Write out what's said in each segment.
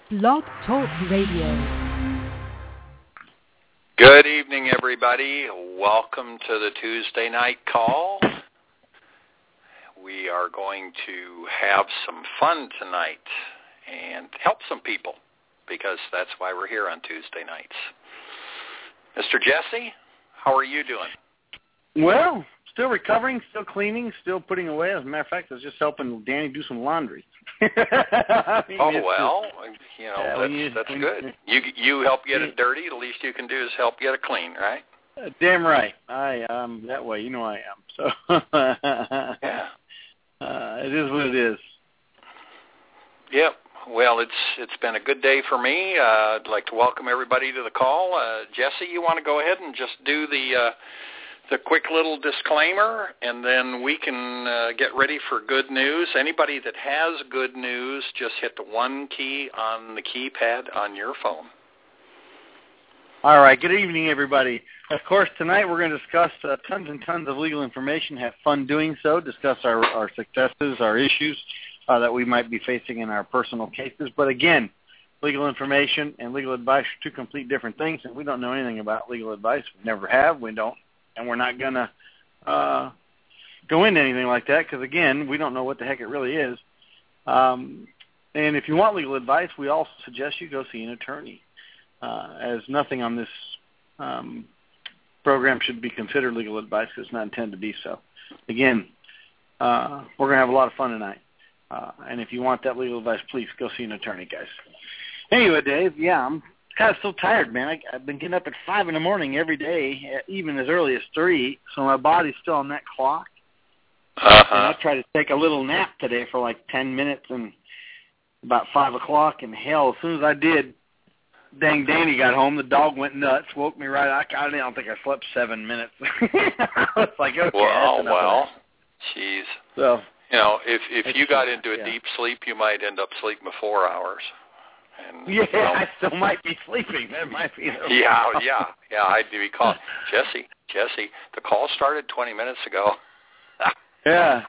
Blog Talk Radio. Good evening, everybody. Welcome to the Tuesday night call. We are going to have some fun tonight and help some people because that's why we're here on Tuesday nights. Mr. Jesse, how are you doing? Well, still recovering, still cleaning, still putting away. As a matter of fact, I was just helping Danny do some laundry. That's good. You help get it dirty. The least you can do is help get it clean, right? Damn right. I am that way. You know I am. So yeah, it is what it is. Yep. Well, it's been a good day for me. I'd like to welcome everybody to the call. Jesse, you want to go ahead and just do the quick little disclaimer, and then we can get ready for good news. Anybody that has good news, just hit the one key on the keypad on your phone. All right. Good evening, everybody. Of course, tonight we're going to discuss tons and tons of legal information, have fun doing so, discuss our successes, our issues that we might be facing in our personal cases. But again, legal information and legal advice are two complete different things, and we don't know anything about legal advice. We never have. We don't. And we're not going to go into anything like that because, again, we don't know what the heck it really is. And if you want legal advice, we also suggest you go see an attorney, as nothing on this program should be considered legal advice because it's not intended to be so. Again, we're going to have a lot of fun tonight. And if you want that legal advice, please go see an attorney, guys. Anyway, Dave, yeah, I'm kind of so tired, man. I've been getting up at 5 in the morning every day, even as early as 3, so my body's still on that clock. And I tried to take a little nap today for like 10 minutes and about 5 o'clock, and hell, as soon as I did, dang Danny got home. The dog went nuts, woke me right out. I don't think I slept 7 minutes. I was like, okay, well, jeez. So, if you got into a deep sleep, you might end up sleeping 4 hours. And, I still might be sleeping. That might be the I'd be calling Jesse. The call started 20 minutes ago. Yeah.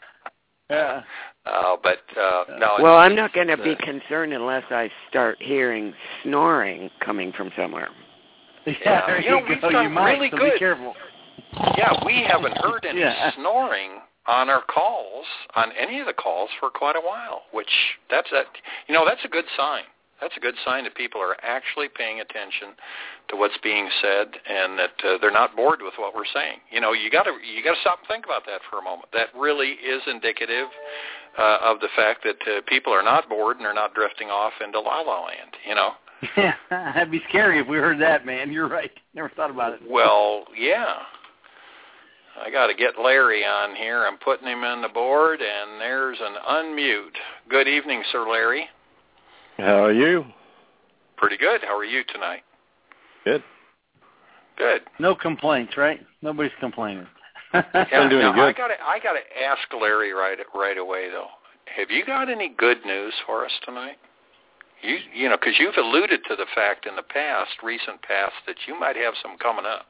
No. Well, I'm not going to be concerned unless I start hearing snoring coming from somewhere. Yeah, there you go. You might, really so good. Be careful. Yeah, we haven't heard any snoring on our calls, on any of the calls for quite a while, which that's a good sign. That's a good sign that people are actually paying attention to what's being said and that they're not bored with what we're saying. You got to stop and think about that for a moment. That really is indicative of the fact that people are not bored and are not drifting off into la-la land, Yeah, that'd be scary if we heard that, man. You're right. Never thought about it. Well, yeah. I got to get Larry on here. I'm putting him on the board, and there's an unmute. Good evening, Sir Larry. How are you? Pretty good. How are you tonight? Good. Good. No complaints, right? Nobody's complaining. I'm doing good. I got to ask Larry right away though. Have you got any good news for us tonight? Because you've alluded to the fact in the recent past, that you might have some coming up.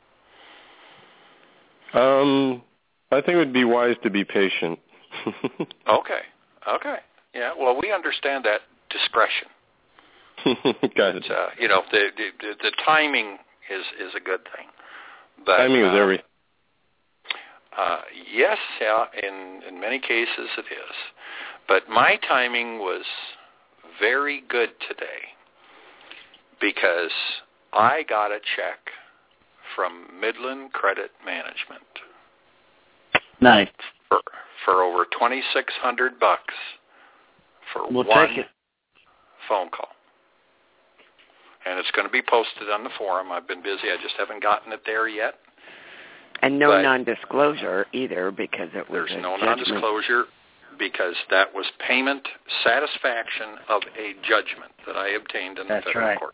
I think it would be wise to be patient. Okay. Yeah. Well, we understand that discretion. Got it. The timing is a good thing. But, timing is everything. Yes, in many cases it is. But my timing was very good today because I got a check from Midland Credit Management. Nice. For over $2,600 for we'll one take it. phone call. And it's going to be posted on the forum. I've been busy. I just haven't gotten it there yet. And no non-disclosure either because it was There's no non-disclosure because that was payment satisfaction of a judgment that I obtained in the federal court.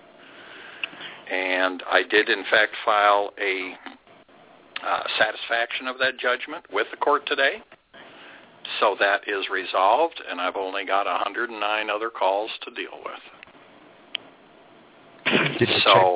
And I did, in fact, file a satisfaction of that judgment with the court today. So that is resolved, and I've only got 109 other calls to deal with. So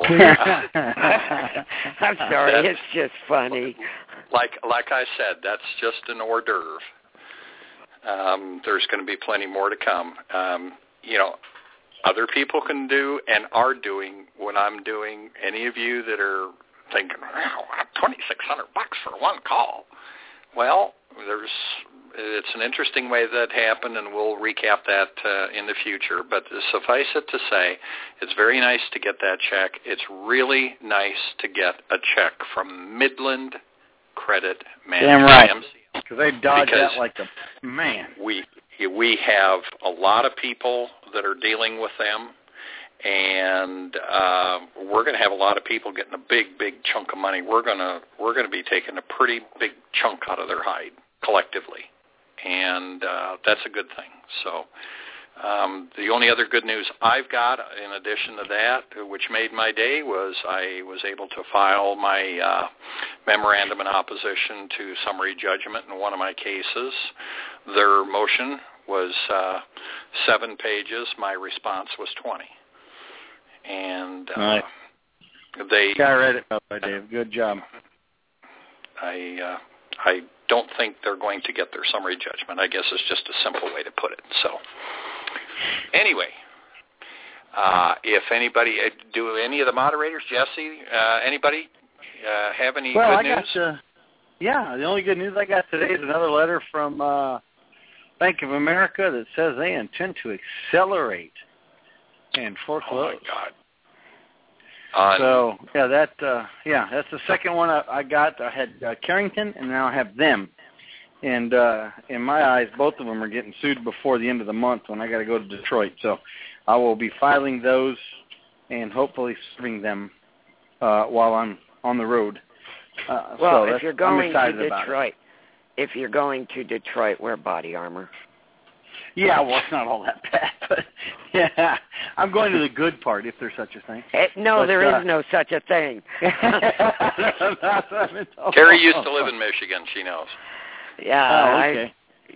I'm sorry, it's just funny. Like I said, that's just an hors d'oeuvre. There's going to be plenty more to come. I'll other people can do and are doing what I'm doing, any of you that are thinking, wow, $2,600 for one call. Well, it's an interesting way that happened, and we'll recap that in the future. But suffice it to say, it's very nice to get that check. It's really nice to get a check from Midland Credit Management. Damn right, because they dodge that like a man. We have a lot of people that are dealing with them, and we're going to have a lot of people getting a big chunk of money. We're going to be taking a pretty big chunk out of their hide collectively, and that's a good thing. So the only other good news I've got, in addition to that, which made my day, was I was able to file my memorandum in opposition to summary judgment in one of my cases. Their motion was 7 pages. My response was 20. And right. I read it, Dave. Good job. I don't think they're going to get their summary judgment. I guess it's just a simple way to put it. So anyway, if anybody, do any of the moderators, Jesse, anybody have any good news? The only good news I got today is another letter from Bank of America that says they intend to accelerate and foreclose. Oh, my God. So, that's the second one I got. I had Carrington, and now I have them. And in my eyes, both of them are getting sued before the end of the month when I got to go to Detroit. So I will be filing those and hopefully serving them while I'm on the road. If you're going to Detroit, wear body armor. Yeah, well, it's not all that bad, but yeah, I'm going to the good part, if there's such a thing. There is no such a thing. Carrie used to live in Michigan. She knows. Yeah,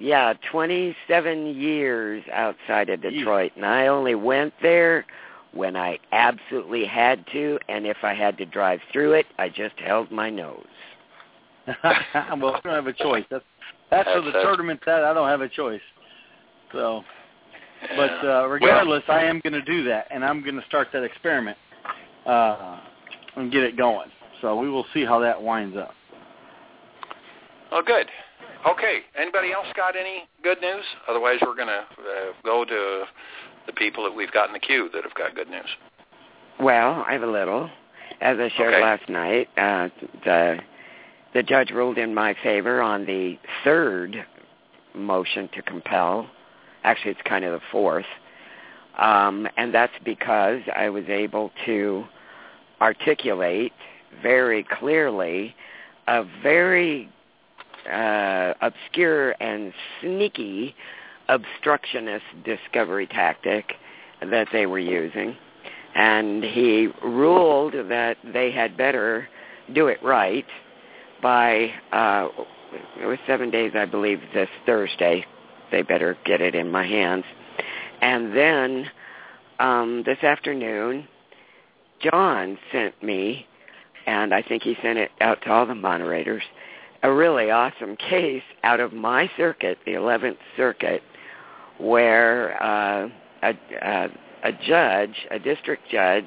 27 years outside of Detroit, and I only went there when I absolutely had to, and if I had to drive through it, I just held my nose. Well, I don't have a choice. That's for the tournament that I don't have a choice. So, but regardless, I am going to do that, and I'm going to start that experiment and get it going. So we will see how that winds up. Oh, good. Okay. Anybody else got any good news? Otherwise, we're going to go to the people that we've got in the queue that have got good news. Well, I have a little. As I shared last night, the judge ruled in my favor on the third motion to compel. Actually, it's kind of the fourth. And that's because I was able to articulate very clearly a very obscure and sneaky obstructionist discovery tactic that they were using. And he ruled that they had better do it right by, it was 7 days, I believe, this Thursday. They better get it in my hands. And then this afternoon, John sent me, and I think he sent it out to all the moderators, a really awesome case out of my circuit, the 11th Circuit, where a district judge,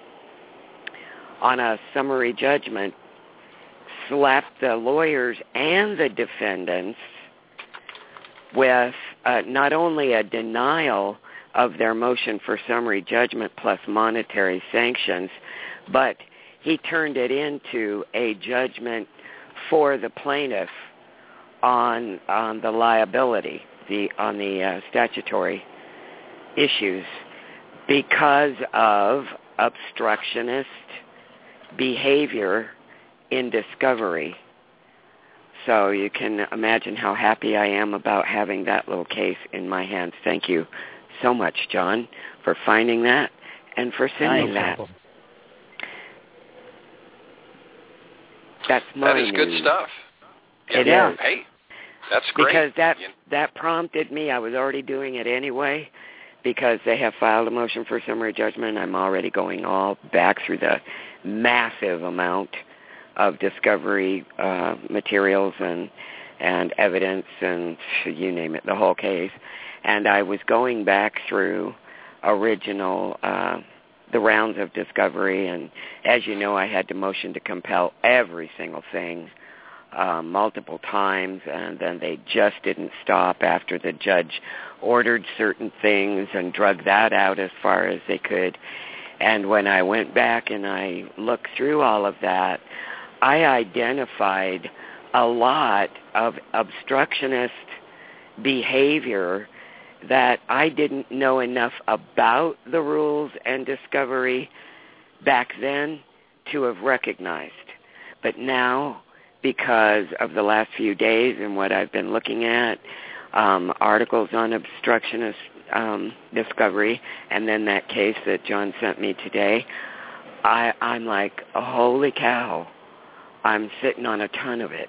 on a summary judgment, slapped the lawyers and the defendants with not only a denial of their motion for summary judgment plus monetary sanctions, but he turned it into a judgment for the plaintiff on the liability, on the statutory issues, because of obstructionist behavior in discovery. So you can imagine how happy I am about having that little case in my hands. Thank you so much, John, for finding that and for sending that. That's my news. That is good stuff. It is. Hey, that's great. Because that prompted me. I was already doing it anyway, because they have filed a motion for summary judgment. I'm already going all back through the massive amount of discovery materials and evidence and you name it, the whole case. And I was going back through original the rounds of discovery, and as you know, I had to motion to compel every single thing multiple times, and then they just didn't stop after the judge ordered certain things and drug that out as far as they could. And when I went back and I looked through all of that, I identified a lot of obstructionist behavior that I didn't know enough about the rules and discovery back then to have recognized. But now, because of the last few days and what I've been looking at, articles on obstructionist discovery, and then that case that John sent me today, I'm like, holy cow, I'm sitting on a ton of it.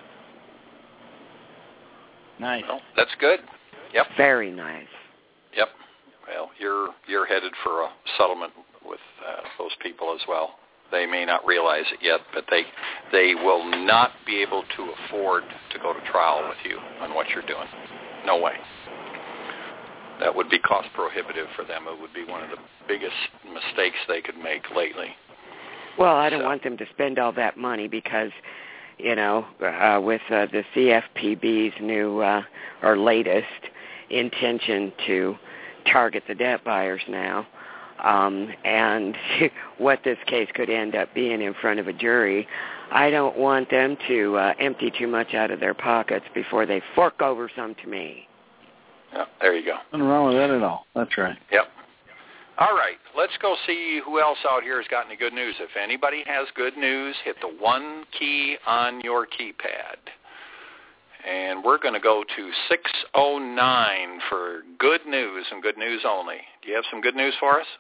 Nice. Well, that's good. Yep. Very nice. Yep. Well, you're headed for a settlement with those people as well. They may not realize it yet, but they will not be able to afford to go to trial with you on what you're doing. No way. That would be cost prohibitive for them. It would be one of the biggest mistakes they could make lately. Well, I don't want them to spend all that money because, you know, with the CFPB's new or latest intention to target the debt buyers now, and what this case could end up being in front of a jury, I don't want them to empty too much out of their pockets before they fork over some to me. Yeah, there you go. Nothing wrong with that at all. That's right. Yep. All right, let's go see who else out here has got any good news. If anybody has good news, hit the one key on your keypad. And we're going to go to 609 for good news and good news only. Do you have some good news for us?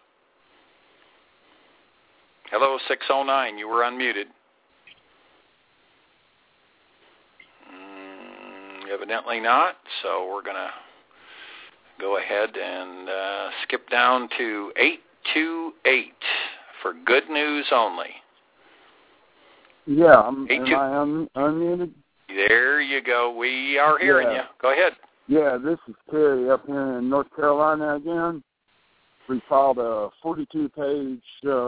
Hello, 609. You were unmuted. Evidently not, so we're going to go ahead and skip down to 828 for good news only. Yeah, am I unmuted? There you go. We are hearing you. Go ahead. Yeah, this is Terry up here in North Carolina again. We filed a 42-page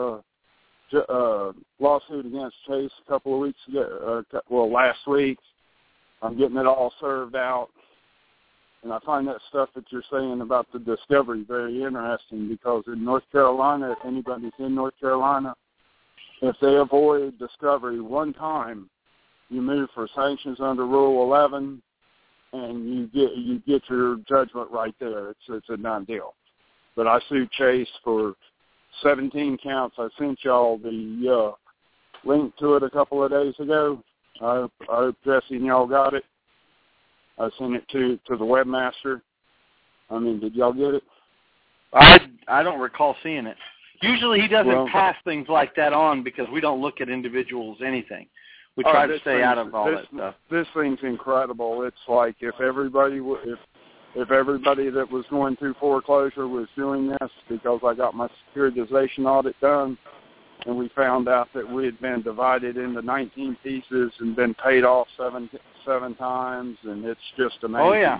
lawsuit against Chase a couple of weeks ago, last week. I'm getting it all served out. And I find that stuff that you're saying about the discovery very interesting because in North Carolina, if anybody's in North Carolina, if they avoid discovery one time, you move for sanctions under Rule 11, and you get your judgment right there. It's a done deal. But I sued Chase for 17 counts. I sent y'all the link to it a couple of days ago. I hope Jesse and y'all got it. I sent it to the webmaster. I mean, did y'all get it? I don't recall seeing it. Usually he doesn't pass things like that on because we don't look at individuals anything. We try to stay out of all that stuff. This thing's incredible. It's like if everybody that was going through foreclosure was doing this, because I got my securitization audit done, and we found out that we had been divided into 19 pieces and been paid off seven times, and it's just amazing. Oh, yeah.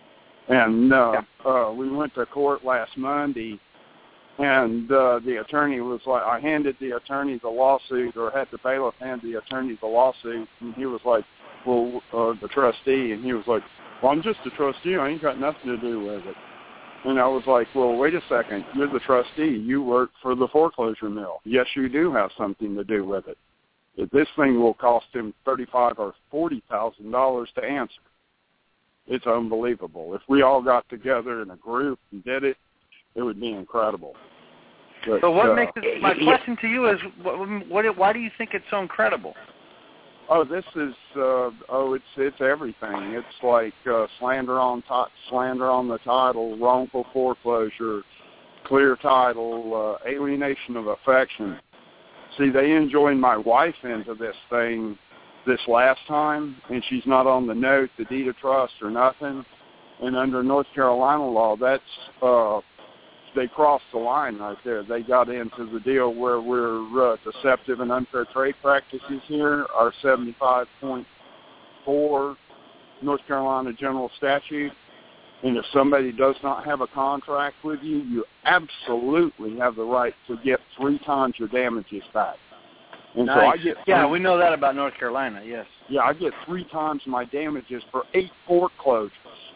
And we went to court last Monday, and the attorney was like, I handed the attorney the lawsuit, or had the bailiff hand the attorney the lawsuit, and he was like, well, the trustee, and he was like, well, I'm just a trustee. I ain't got nothing to do with it. And I was like, well, wait a second. You're the trustee. You work for the foreclosure mill. Yes, you do have something to do with it. This thing will cost him $35,000 or $40,000 to answer. It's unbelievable. If we all got together in a group and did it, it would be incredible. But, so what makes it, my question to you is, why do you think it's so incredible? Oh, this is it's everything. It's like slander on the title, wrongful foreclosure, clear title, alienation of affection. See, they enjoined my wife into this thing this last time, and she's not on the note, the deed of trust, or nothing. And under North Carolina law, that's they crossed the line right there. They got into the deal where we're deceptive and unfair trade practices here, our 75.4 North Carolina general statute. And if somebody does not have a contract with you, you absolutely have the right to get 3 times your damages back. And nice. so I get we know that about North Carolina, yes. Yeah, I get 3 times my damages for 8 foreclosures.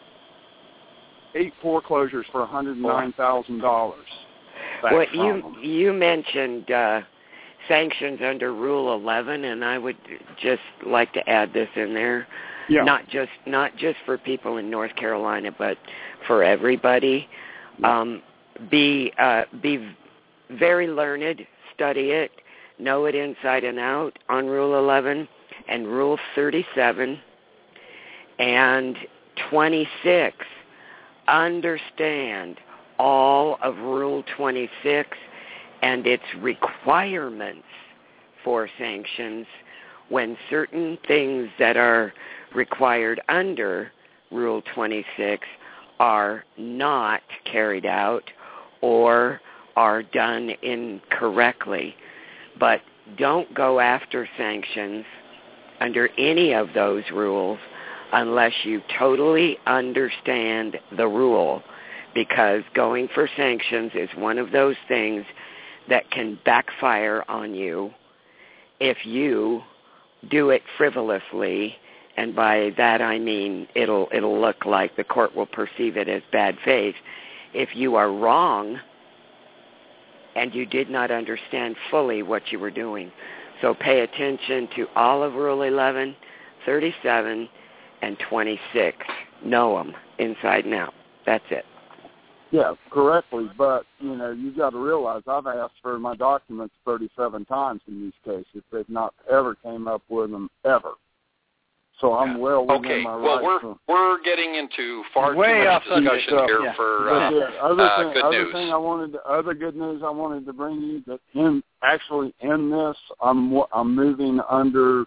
8 foreclosures for $109,000. Well, you mentioned sanctions under Rule 11, and I would just like to add this in there. Yeah. Not just for people in North Carolina, but for everybody. Yeah. Be very learned, study it, know it inside and out on Rule 11 and Rule 37 and 26. Understand all of Rule 26 and its requirements for sanctions when certain things that are required under Rule 26 are not carried out or are done incorrectly. But don't go after sanctions under any of those rules unless you totally understand the rule, because going for sanctions is one of those things that can backfire on you if you do it frivolously, and by that I mean it'll look like the court will perceive it as bad faith. If you are wrong and you did not understand fully what you were doing. So pay attention to all of Rule 11, 37, and 26. Know them inside and out. That's it. Yeah, correctly, but, you've got to realize I've asked for my documents 37 times in these cases. They've not ever came up with them, ever. So I'm well within my rights. Well, we're getting into far too much discussion here for good news. Other good news I wanted to bring you, that in this, I'm moving under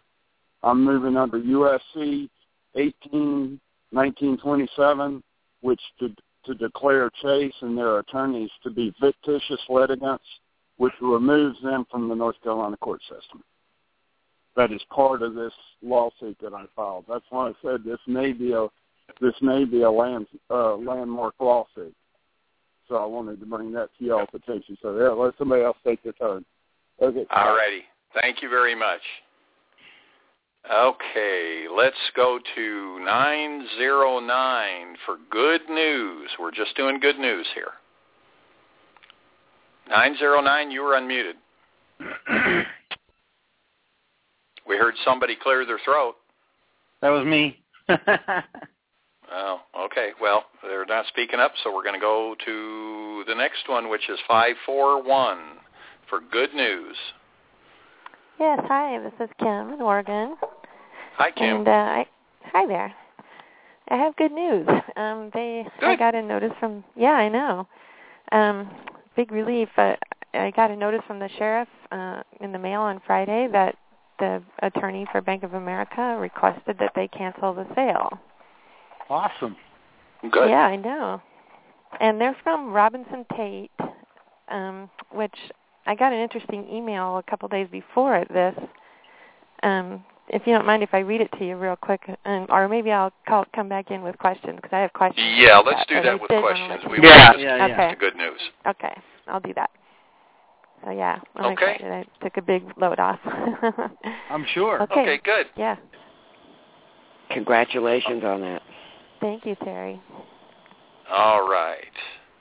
USC 18-1927, which to declare Chase and their attorneys to be fictitious litigants, which removes them from the North Carolina court system. That is part of this lawsuit that I filed. That's why I said this may be a landmark lawsuit. So I wanted to bring that to y'all's attention. So let somebody else take their turn. Okay. All righty. Thank you very much. Okay, let's go to 909 for good news. We're just doing good news here. 909, you were unmuted. We heard somebody clear their throat. That was me. Oh, okay. Well, they're not speaking up, so we're going to go to the next one, which is 541 for good news. Yes, hi, this is Kim in Oregon. Hi, Kim. And hi there. I have good news. I got a notice from, I know. Big relief. I got a notice from the sheriff in the mail on Friday that the attorney for Bank of America requested that they cancel the sale. Awesome. Good. Yeah, I know. And they're from Robinson Tate, which I got an interesting email a couple days before this. If you don't mind if I read it to you real quick, or maybe I'll come back in with questions, because I have questions. Yeah, let's do that with questions. We want the good news. Okay, I'll do that. So, I'm excited. I took a big load off. I'm sure. Okay, good. Yeah. Congratulations on that. Thank you, Terry. All right.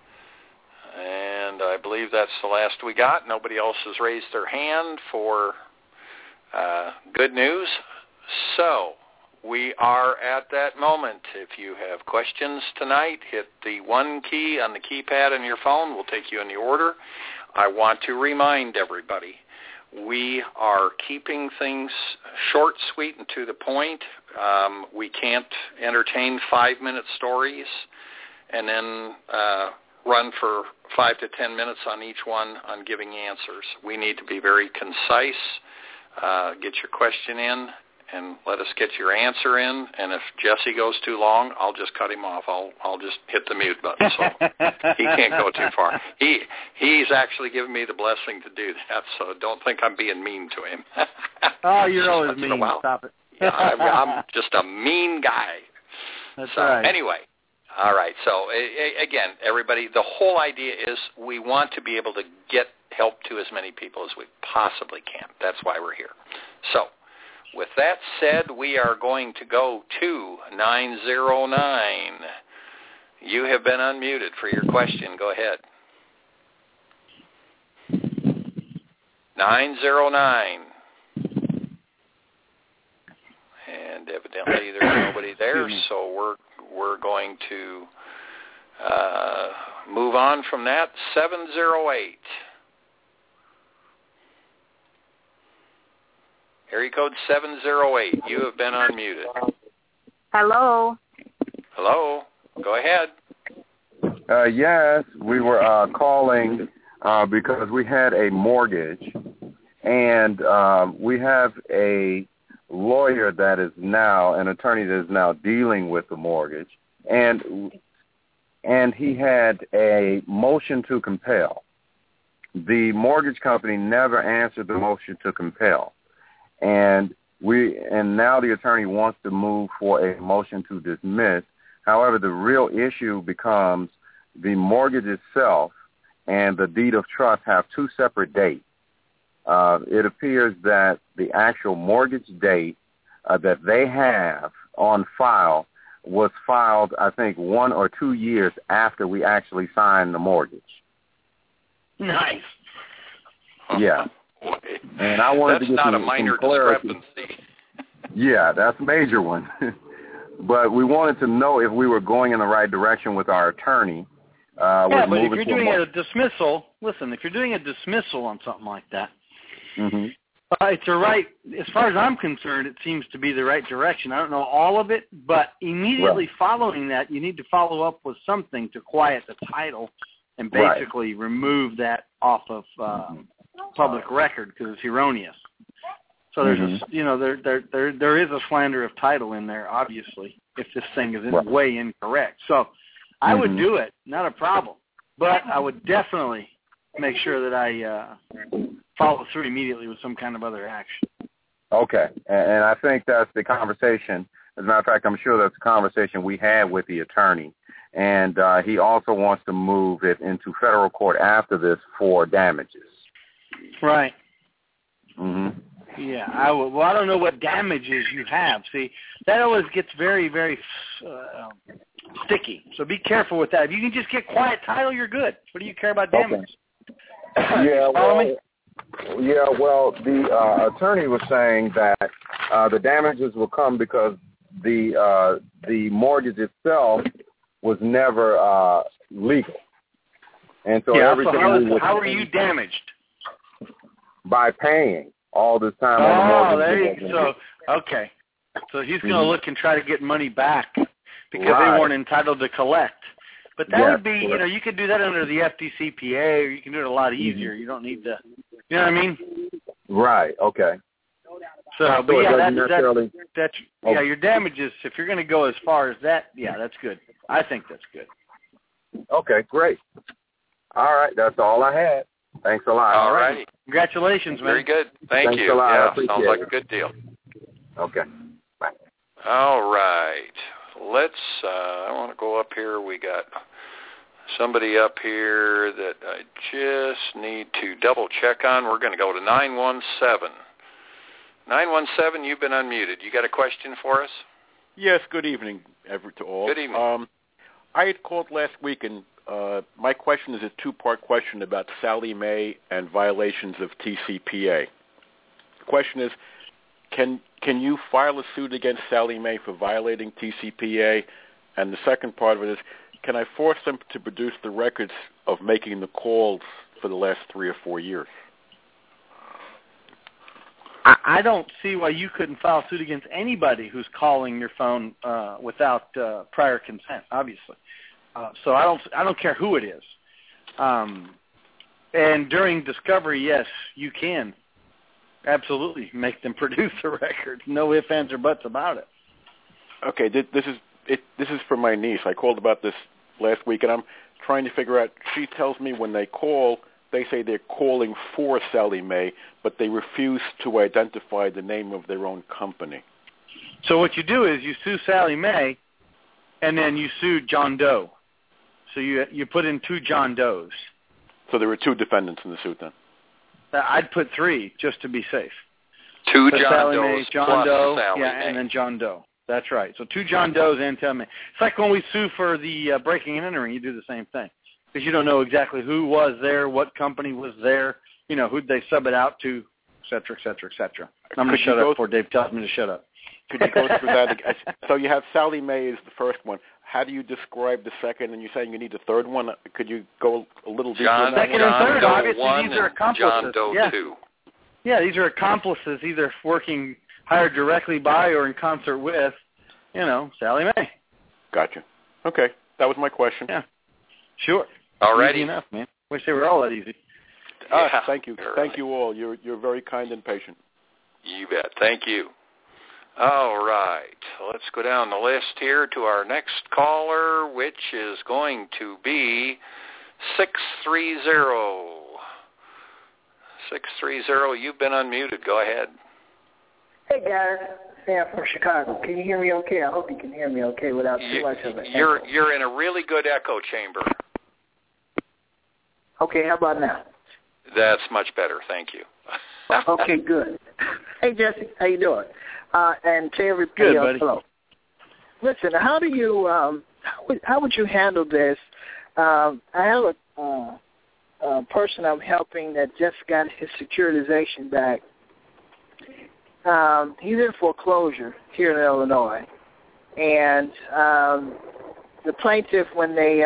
And I believe that's the last we got. Nobody else has raised their hand for good news. So we are at that moment. If you have questions tonight, hit the 1 key on the keypad on your phone. We'll take you in the order. I want to remind everybody, we are keeping things short, sweet, and to the point. We can't entertain 5-minute stories and then run for 5 to 10 minutes on each one on giving answers. We need to be very concise. Get your question in and let us get your answer in. And if Jesse goes too long, I'll just cut him off. I'll just hit the mute button, so he can't go too far. He's actually given me the blessing to do that, so don't think I'm being mean to him. Oh, you're always mean. Stop it. Yeah, I'm just a mean guy. That's so right. Anyway, All right. So, again, everybody, the whole idea is we want to be able to get help to as many people as we possibly can. That's why we're here. So, with that said, we are going to go to 909. You have been unmuted for your question. Go ahead. 909. And evidently there's nobody there, so we're going to move on from that. 708. Area code 708. You have been unmuted. Hello. Hello. Go ahead. Yes, we were calling because we had a mortgage, and we have a lawyer that is now, an attorney that is now dealing with the mortgage, and he had a motion to compel. The mortgage company never answered the motion to compel, and now the attorney wants to move for a motion to dismiss. However, the real issue becomes the mortgage itself and the deed of trust have two separate dates. It appears that the actual mortgage date that they have on file was filed, I think, 1 or 2 years after we actually signed the mortgage. Nice. Yeah. And I wanted that's to get not some, a minor some clarity. discrepancy. Yeah, that's a major one. But we wanted to know if we were going in the right direction with our attorney. Yeah, but if you're doing a dismissal, listen, if you're doing a dismissal on something like that, it's the right, as far as I'm concerned, it seems to be the right direction. I don't know all of it, but immediately following that, you need to follow up with something to quiet the title and basically remove that off of public record because it's erroneous. So there's there is a slander of title in there, obviously, if this thing is in way incorrect. So I would do it, not a problem. But I would definitely make sure that I follow through immediately with some kind of other action. Okay, and I think that's the conversation. As a matter of fact, I'm sure that's the conversation we had with the attorney. And he also wants to move it into federal court after this for damages. Right. Yeah, I don't know what damages you have. See, that always gets very, very sticky. So be careful with that. If you can just get quiet title, you're good. What do you care about damages? Yeah, well, the attorney was saying that the damages will come because the mortgage itself was never legal, and so everything. So how are you damaged? By paying all this time on the mortgage. There you go. Okay. So he's going to look and try to get money back because they weren't entitled to collect. But that would be, you could do that under the FDCPA, or you can do it a lot easier. You don't need to, you know what I mean? Right. Okay. So, but yeah, your damages, if you're going to go as far as that, that's good. I think that's good. Okay, great. All right, that's all I had. Thanks a lot. All right. Congratulations, man. Very good. Thanks you. A lot. Yeah, sounds like a good deal. Okay. Bye. All right. Let's, I want to go up here. We got somebody up here that I just need to double check on. We're going to go to 917. 917, you've been unmuted. You got a question for us? Yes, good evening, to all. Good evening. I had called last week, and my question is a two-part question about Sallie Mae and violations of TCPA. The question is, can you file a suit against Sallie Mae for violating TCPA? And the second part of it is, can I force them to produce the records of making the calls for the last 3 or 4 years? I don't see why you couldn't file a suit against anybody who's calling your phone without prior consent, obviously. So I don't care who it is. And during discovery, yes, you can absolutely make them produce the record. No ifs, ands, or buts about it. Okay, this is for my niece. I called about this last week, and I'm trying to figure out. She tells me when they call, they say they're calling for Sallie Mae, but they refuse to identify the name of their own company. So what you do is you sue Sallie Mae, and then you sued John Doe. So you put in 2 John Does. So there were 2 defendants in the suit then? I'd put 3 just to be safe. 2 so John Sally Does Mae, John plus Doe, Sally yeah, Mae. and then John Doe. That's right. So 2 John Does and Sally Mae. It's like when we sue for the breaking and entering, you do the same thing. Because you don't know exactly who was there, what company was there, who'd they sub it out to, et cetera, et cetera, et cetera. I'm going to shut up before Dave tells me to shut up. Could you go through that again? So you have Sally Mae is the first one. How do you describe the second? And you're saying you need a third one. Could you go a little deeper? John, second and third, Doe obviously, 1 these are accomplices. John Doe 2. Yeah, these are accomplices, either working hired directly by or in concert with, Sally Mae. Gotcha. Okay, that was my question. Yeah, sure. Alrighty. Easy enough, man. Wish they were all that easy. Yeah, thank you. Thank you all. You're very kind and patient. You bet. Thank you. All right. Let's go down the list here to our next caller, which is going to be 630. 630, you've been unmuted. Go ahead. Hey, guys. Sam from Chicago. Can you hear me okay? I hope you can hear me okay without too much of an echo. You're in a really good echo chamber. Okay, how about now? That's much better. Thank you. Okay, good. Hey, Jesse, how you doing? And to everybody else, hello. Listen, how do you how would you handle this? I have a person I'm helping that just got his securitization back. He's in foreclosure here in Illinois, and the plaintiff, when they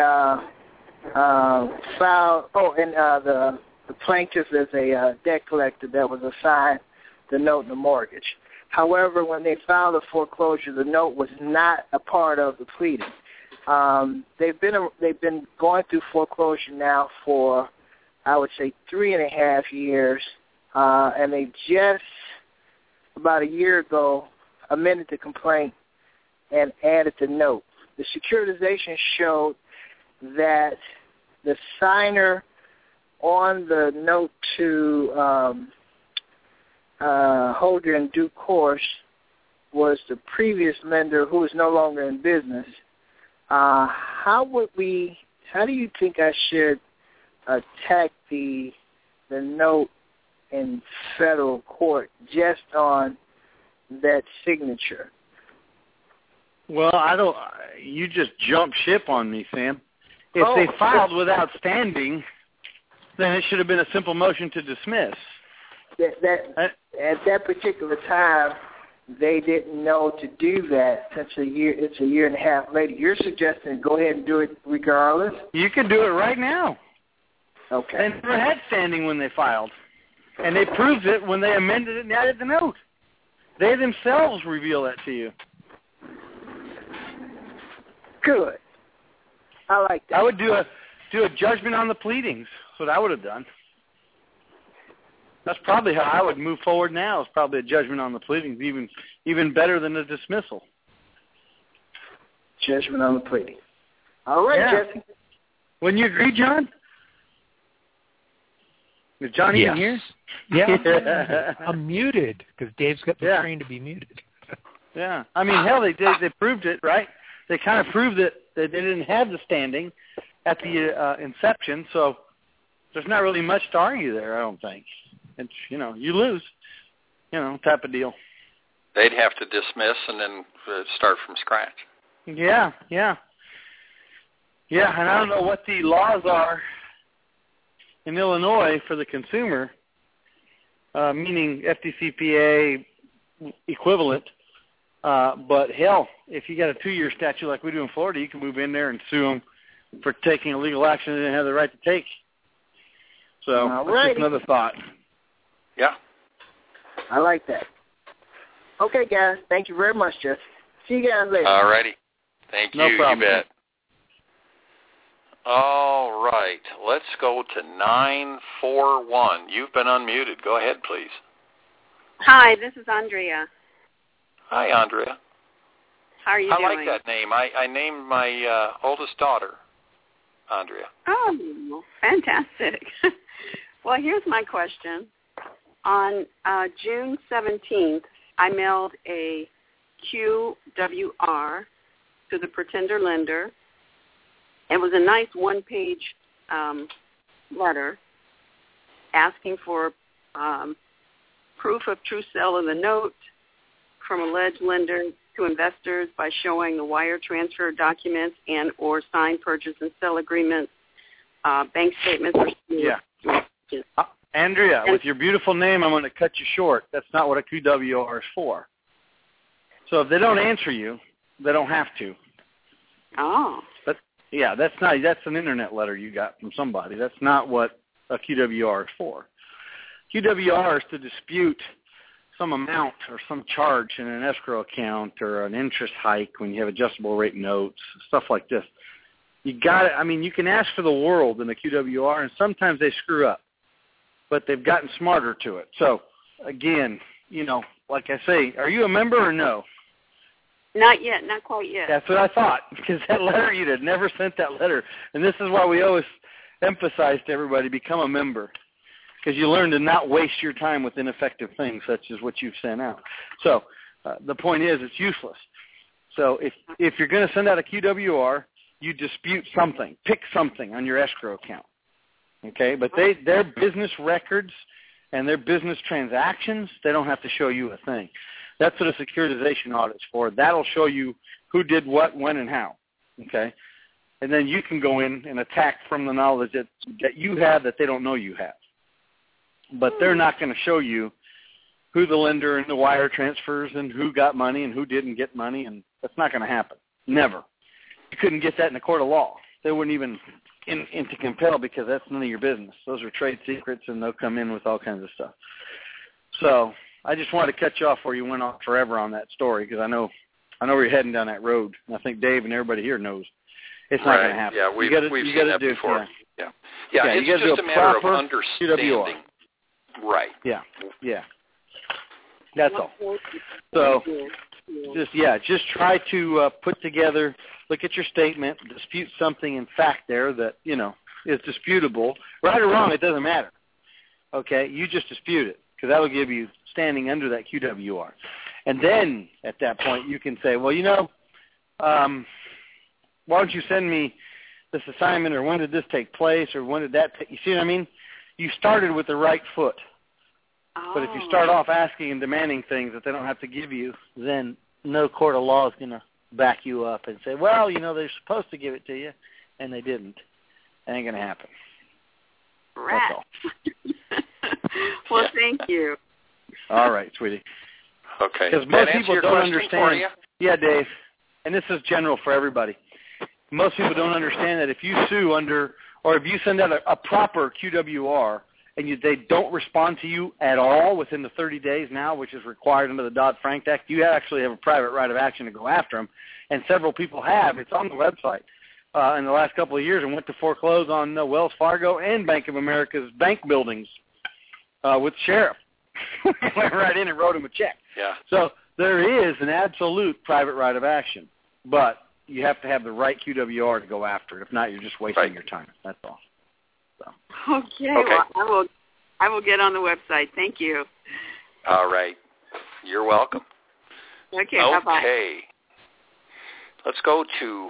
filed, the plaintiff is a debt collector that was assigned the note and the mortgage. However, when they filed the foreclosure, the note was not a part of the pleading. They've been going through foreclosure now for, I would say, 3.5 years, and they just about a year ago amended the complaint and added the note. The securitization showed that the signer on the note to holder in due course was the previous lender who is no longer in business. How do you think I should attack the note in federal court just on that signature? Well, you just jump ship on me, Sam. If they filed without standing, then it should have been a simple motion to dismiss. At that particular time, they didn't know to do that since it's a year and a half later. You're suggesting go ahead and do it regardless? You can do it right now. Okay. They never had standing when they filed. And they proved it when they amended it and added the note. They themselves reveal that to you. Good. I like that. I would do a judgment on the pleadings. That's what I would have done. That's probably how I would move forward now. It's probably a judgment on the pleadings, even better than a dismissal. Judgment on the pleading. All right, yeah. Jesse. Wouldn't you agree, John? Is John even here? Yeah. I'm muted because Dave's got the screen to be muted. Yeah. I mean, hell, they proved it, right? They kind of proved that they didn't have the standing at the inception, so there's not really much to argue there, I don't think. It's, you lose, type of deal. They'd have to dismiss and then start from scratch. Yeah, and I don't know what the laws are in Illinois for the consumer, meaning FDCPA equivalent, but hell, if you got a 2-year statute like we do in Florida, you can move in there and sue them for taking illegal action they didn't have the right to take. So that's just another thought. Yeah. I like that. Okay, guys. Thank you very much, Jeff. See you guys later. All righty. Thank you. No problem. You bet. All right. Let's go to 941. You've been unmuted. Go ahead, please. Hi, this is Andrea. Hi, Andrea. How are you doing? I like that name. I named my oldest daughter Andrea. Oh, fantastic. Well, here's my question. On June 17th, I mailed a QWR to the pretender lender. It was a nice one-page letter asking for proof of true sale of the note from alleged lender to investors by showing the wire transfer documents and or signed purchase and sale agreements, bank statements. Andrea, with your beautiful name, I'm going to cut you short. That's not what a QWR is for. So if they don't answer you, they don't have to. Oh. But yeah, that's an internet letter you got from somebody. That's not what a QWR is for. QWR is to dispute some amount or some charge in an escrow account or an interest hike when you have adjustable rate notes, stuff like this. You got it. I mean, you can ask for the world in the QWR, and sometimes they screw up, but they've gotten smarter to it. So, again, like I say, are you a member or no? Not yet, not quite yet. That's what I thought, because that letter, you'd have never sent that letter. And this is why we always emphasize to everybody, become a member, because you learn to not waste your time with ineffective things such as what you've sent out. So the point is, it's useless. So if you're going to send out a QWR, you dispute something. Pick something on your escrow account. Okay? But their business records and their business transactions, they don't have to show you a thing. That's what a securitization audit is for. That'll show you who did what, when, and how. Okay? And then you can go in and attack from the knowledge that you have that they don't know you have. But they're not going to show you who the lender and the wire transfers and who got money and who didn't get money, and that's not going to happen. Never. You couldn't get that in a court of law. They wouldn't even into compel, because that's none of your business. Those are trade secrets, and they'll come in with all kinds of stuff. So I just wanted to cut you off before you went on forever on that story, because I know where you're heading down that road, and I think Dave and everybody here knows it's not going to happen. Yeah, we've seen that before. Yeah, it's just a matter of understanding. Right. Yeah. That's all. So, just try to put together, look at your statement, dispute something in fact there that, is disputable. Right or wrong, it doesn't matter. Okay? You just dispute it, because that will give you standing under that QWR. And then, at that point, you can say, well, why don't you send me this assignment, or when did this take place, or when did that take? You see what I mean? You started with the right foot. Oh. But if you start off asking and demanding things that they don't have to give you, then no court of law is going to back you up and say, well, they're supposed to give it to you, and they didn't. It ain't going to happen. Right. That's all. Well, thank you. All right, sweetie. Okay. Because most people don't understand. Yeah, Dave. And this is general for everybody. Most people don't understand that if you sue under, or if you send out a proper QWR and they don't respond to you at all within the 30 days now, which is required under the Dodd-Frank Act, you actually have a private right of action to go after them. And several people have. It's on the website in the last couple of years, and went to foreclose on Wells Fargo and Bank of America's bank buildings with the sheriff. Went right in and wrote him a check. Yeah. So there is an absolute private right of action, but you have to have the right QWR to go after it. If not, you're just wasting your time. That's all. So. Okay. Well, I will get on the website. Thank you. All right. You're welcome. Okay. Bye-bye. Okay. Let's go to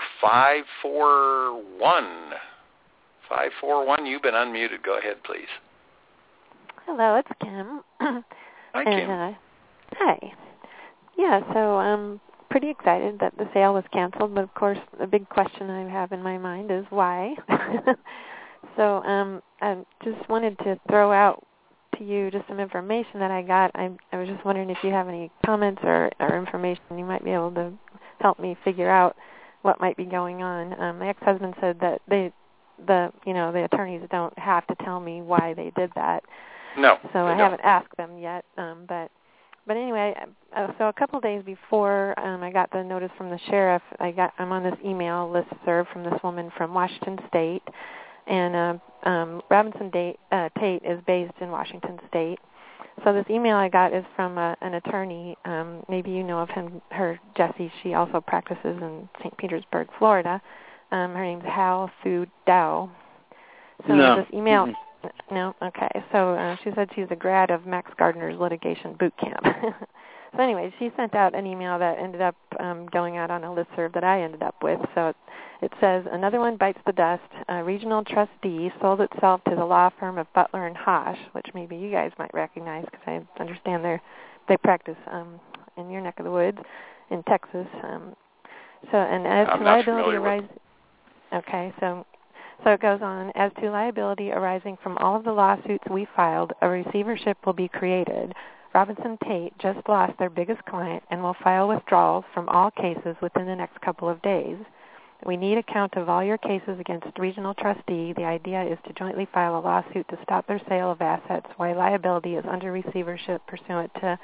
541. 541, you've been unmuted. Go ahead, please. Hello, it's Kim. Hi, Kim. Hi. Yeah, so I'm pretty excited that the sale was canceled, but of course the big question I have in my mind is why. So I just wanted to throw out to you just some information that I got. I was just wondering if you have any comments or information you might be able to help me figure out what might be going on. My ex-husband said that the attorneys don't have to tell me why they did that. No. So I haven't asked them yet. But anyway, so a couple of days before I got the notice from the sheriff, I'm on this email listserv from this woman from Washington State, and Robinson Tate is based in Washington State. So this email I got is from an attorney. Maybe you know of her, Jessie. She also practices in St. Petersburg, Florida. Her name's Hal Thu Dao. So this email. Mm-hmm. No? Okay. So she said she's a grad of Max Gardner's litigation boot camp. So anyway, she sent out an email that ended up going out on a listserv that I ended up with. So it says, another one bites the dust. A regional trustee sold itself to the law firm of Butler and Hosh, which maybe you guys might recognize because I understand they practice in your neck of the woods in Texas. So and as to liability arising, okay, so it goes on. As to liability arising from all of the lawsuits we filed, a receivership will be created. Robinson Tate just lost their biggest client and will file withdrawals from all cases within the next couple of days. We need a count of all your cases against regional trustee. The idea is to jointly file a lawsuit to stop their sale of assets while liability is under receivership pursuant to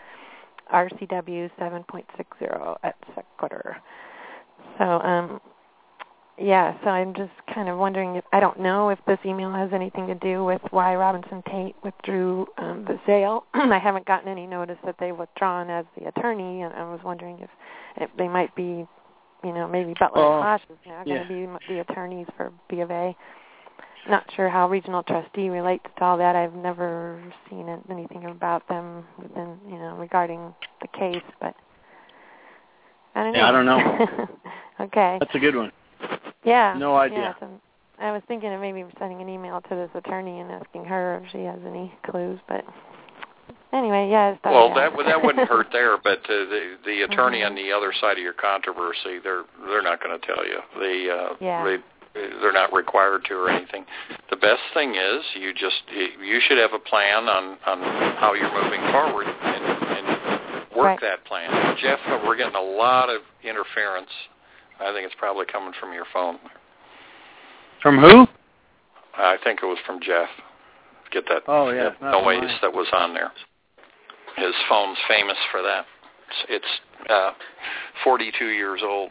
RCW 7.60 et sequitur. So, so I'm just kind of wondering I don't know if this email has anything to do with why Robinson Tate withdrew the sale. I haven't gotten any notice that they've withdrawn as the attorney, and I was wondering if they might be, maybe Butler and Hosh is now going to be the attorneys for B of A. Not sure how regional trustee relates to all that. I've never seen anything about them within, regarding the case, but I don't know. Yeah, I don't know. Okay. That's a good one. Yeah. No idea. Yeah, so I was thinking of maybe sending an email to this attorney and asking her if she has any clues, but anyway, Well, that wouldn't hurt there, but the attorney on the other side of your controversy, they're not going to tell you. They're not required to or anything. The best thing is you should have a plan on how you're moving forward and work that plan. Jeff, we're getting a lot of interference. I think it's probably coming from your phone. From who? I think it was from Jeff. Get that noise that was on there. His phone's famous for that. It's 42 years old.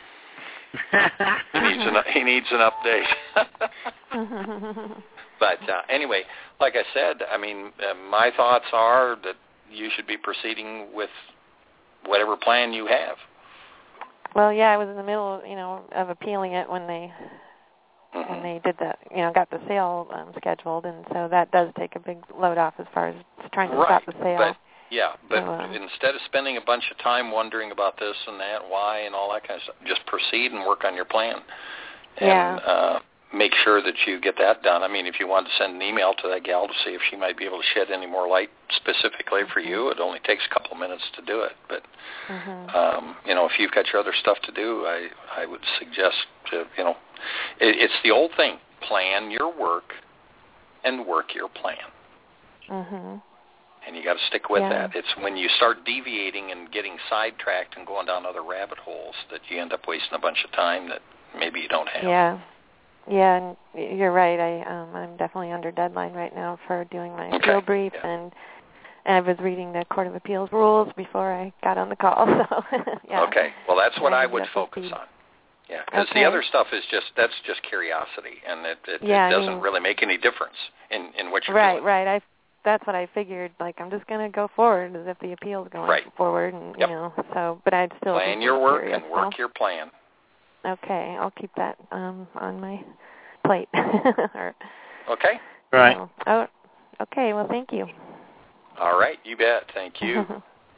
He needs an update. But anyway, like I said, I mean, my thoughts are that you should be proceeding with whatever plan you have. Well, I was in the middle, of appealing it when they did the, got the sale scheduled, and so that does take a big load off as far as trying to stop the sale. But instead of spending a bunch of time wondering about this and that, why, and all that kind of stuff, just proceed and work on your plan. And make sure that you get that done. I mean, if you want to send an email to that gal to see if she might be able to shed any more light specifically for you, it only takes a couple minutes to do it. But, if you've got your other stuff to do, I would suggest, it's the old thing, plan your work and work your plan. And you got to stick with that. It's when you start deviating and getting sidetracked and going down other rabbit holes that you end up wasting a bunch of time that maybe you don't have. Yeah, and you're right. I'm definitely under deadline right now for doing my appeal brief, and I was reading the Court of Appeals rules before I got on the call. So Okay, well that's what I would focus on. Yeah, because the other stuff is that's just curiosity, and it doesn't really make any difference in what you're doing. Right. That's what I figured. Like, I'm just going to go forward as if the appeal's going forward, and so. But I'd still plan your work and work your plan. Okay, I'll keep that on my plate. Okay. Right. Okay. Well, thank you. All right, you bet. Thank you.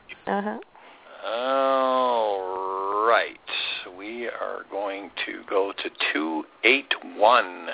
All right. We are going to go to 281.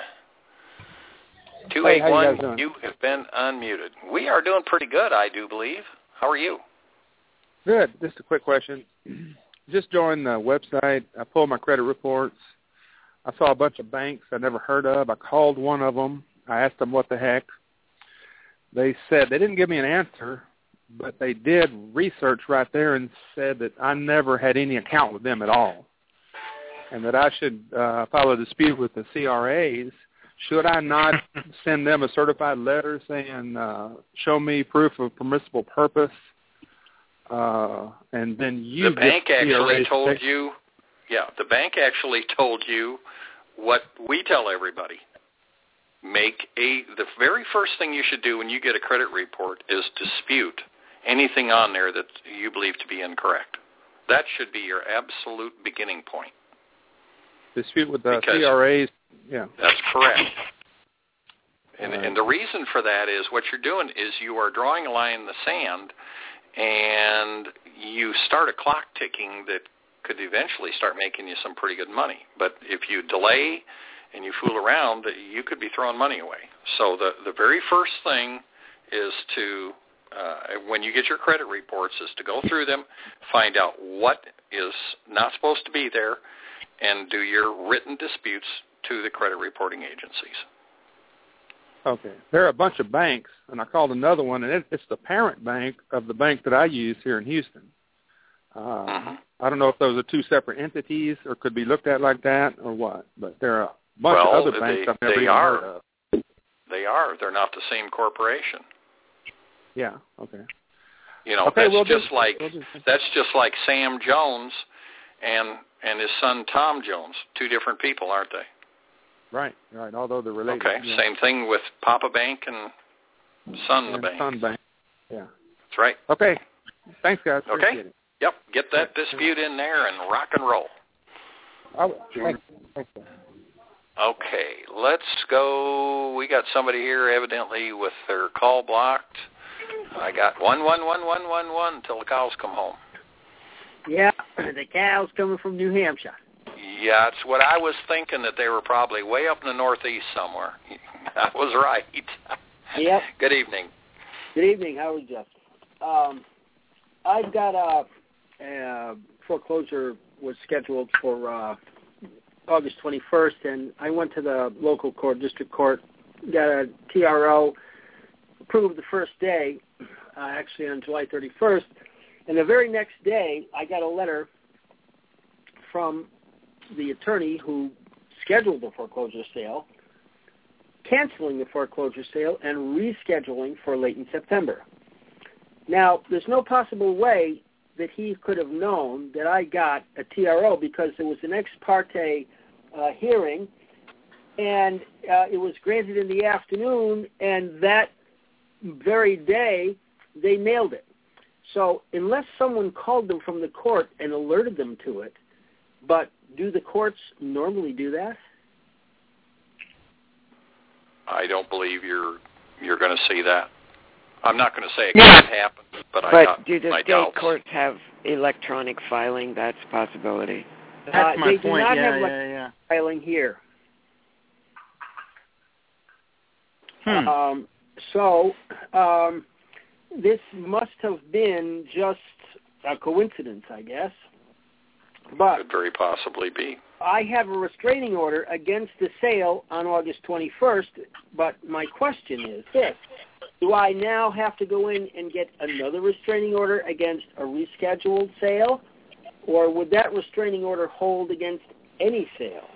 281, you have been unmuted. We are doing pretty good, I do believe. How are you? Good. Just a quick question. Just joined the website. I pulled my credit reports. I saw a bunch of banks I never heard of. I called one of them. I asked them what the heck. They said they didn't give me an answer, but they did research right there and said that I never had any account with them at all, and that I should file a dispute with the CRAs. Should I not send them a certified letter saying, show me proof of permissible purpose? And then the bank actually told you, the bank actually told you what we tell everybody. The very first thing you should do when you get a credit report is dispute anything on there that you believe to be incorrect. That should be your absolute beginning point. Dispute with the CRAs? Yeah. That's correct. And the reason for that is what you're doing is you are drawing a line in the sand, and you start a clock ticking that could eventually start making you some pretty good money. But if you delay and you fool around, you could be throwing money away. So the very first thing is to, when you get your credit reports, is to go through them, find out what is not supposed to be there, and do your written disputes to the credit reporting agencies. Okay. There are a bunch of banks, and I called another one, and it's the parent bank of the bank that I use here in Houston. I don't know if those are two separate entities or could be looked at like that or what, but there are a bunch of other banks I've never even heard of. They are. They're not the same corporation. Yeah, okay. You know, okay, that's just like Sam Jones and his son Tom Jones, two different people, aren't they? Right. Although they're related. Okay. Yeah. Same thing with Papa Bank and Son the Bank. Son Bank. Yeah. That's right. Okay. Thanks, guys. Okay. Appreciate it. Yep. Get that dispute in there and rock and roll. Thanks. Okay. Let's go. We got somebody here evidently with their call blocked. I got 11111 until the cows come home. Yeah, the cows coming from New Hampshire. Yeah, it's what I was thinking, that they were probably way up in the Northeast somewhere. I was right. Yep. Good evening. Good evening. How are you, Jeff? I've got a foreclosure was scheduled for August 21st, and I went to the local court, district court, got a TRO approved the first day, actually on July 31st, and the very next day I got a letter from the attorney who scheduled the foreclosure sale, canceling the foreclosure sale and rescheduling for late in September. Now, there's no possible way that he could have known that I got a TRO because there was an ex parte hearing, and it was granted in the afternoon, and that very day they mailed it. So unless someone called them from the court and alerted them to it, but do the courts normally do that? I don't believe you're going to see that. I'm not going to say it can't happen, but do the state courts have electronic filing? That's a possibility. That's my they point. Do not have electronic filing here. This must have been just a coincidence, I guess. But could very possibly be. I have a restraining order against the sale on August 21st, but my question is this. Do I now have to go in and get another restraining order against a rescheduled sale, or would that restraining order hold against any sale?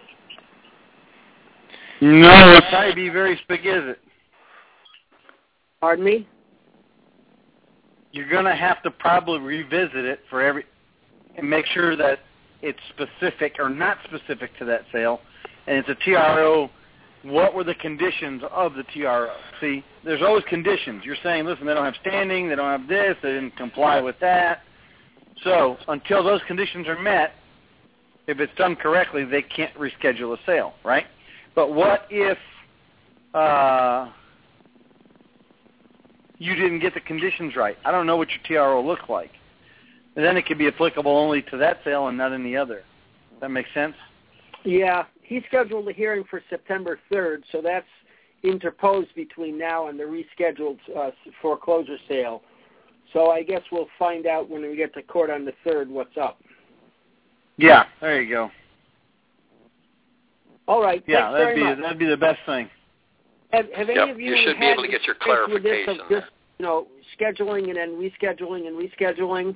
No, it'd probably be very specific. Pardon me? You're going to have to probably revisit it for every and make sure that it's specific or not specific to that sale, and it's a TRO. What were the conditions of the TRO? See, there's always conditions. You're saying, listen, they don't have standing, they don't have this, they didn't comply with that. So until those conditions are met, if it's done correctly, they can't reschedule a sale, right? But what if you didn't get the conditions right? I don't know what your TRO looked like. And then it could be applicable only to that sale and not any other. Does that make sense? Yeah. He scheduled a hearing for September 3rd, so that's interposed between now and the rescheduled foreclosure sale. So I guess we'll find out when we get to court on the 3rd what's up. Yeah, there you go. All right. Yeah, that'd be the best thing. Have any of you should be able to get your clarification with this, scheduling and then rescheduling and rescheduling?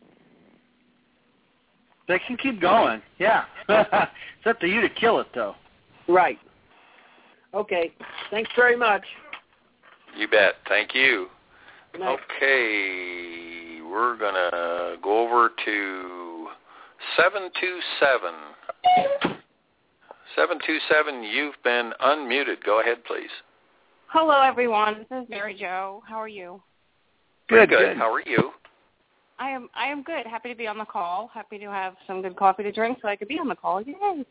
They can keep going, yeah. It's up to you to kill it, though. Right. Okay. Thanks very much. You bet. Thank you. Good night. Okay. We're going to go over to 727. 727, you've been unmuted. Go ahead, please. Hello, everyone. This is Mary Jo. How are you? Good. How are you? I am good. Happy to be on the call. Happy to have some good coffee to drink so I could be on the call. Yay.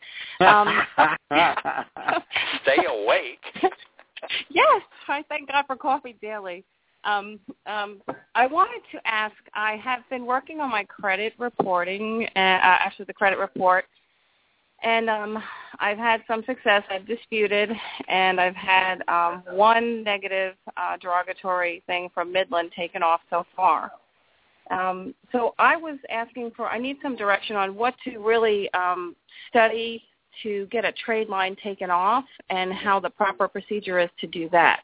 Stay awake. Yes. I thank God for coffee daily. I wanted to ask, I have been working on my credit reporting, actually the credit report, and I've had some success. I've disputed, and I've had one negative derogatory thing from Midland taken off so far. So I was asking I need some direction on what to really study to get a trade line taken off and how the proper procedure is to do that.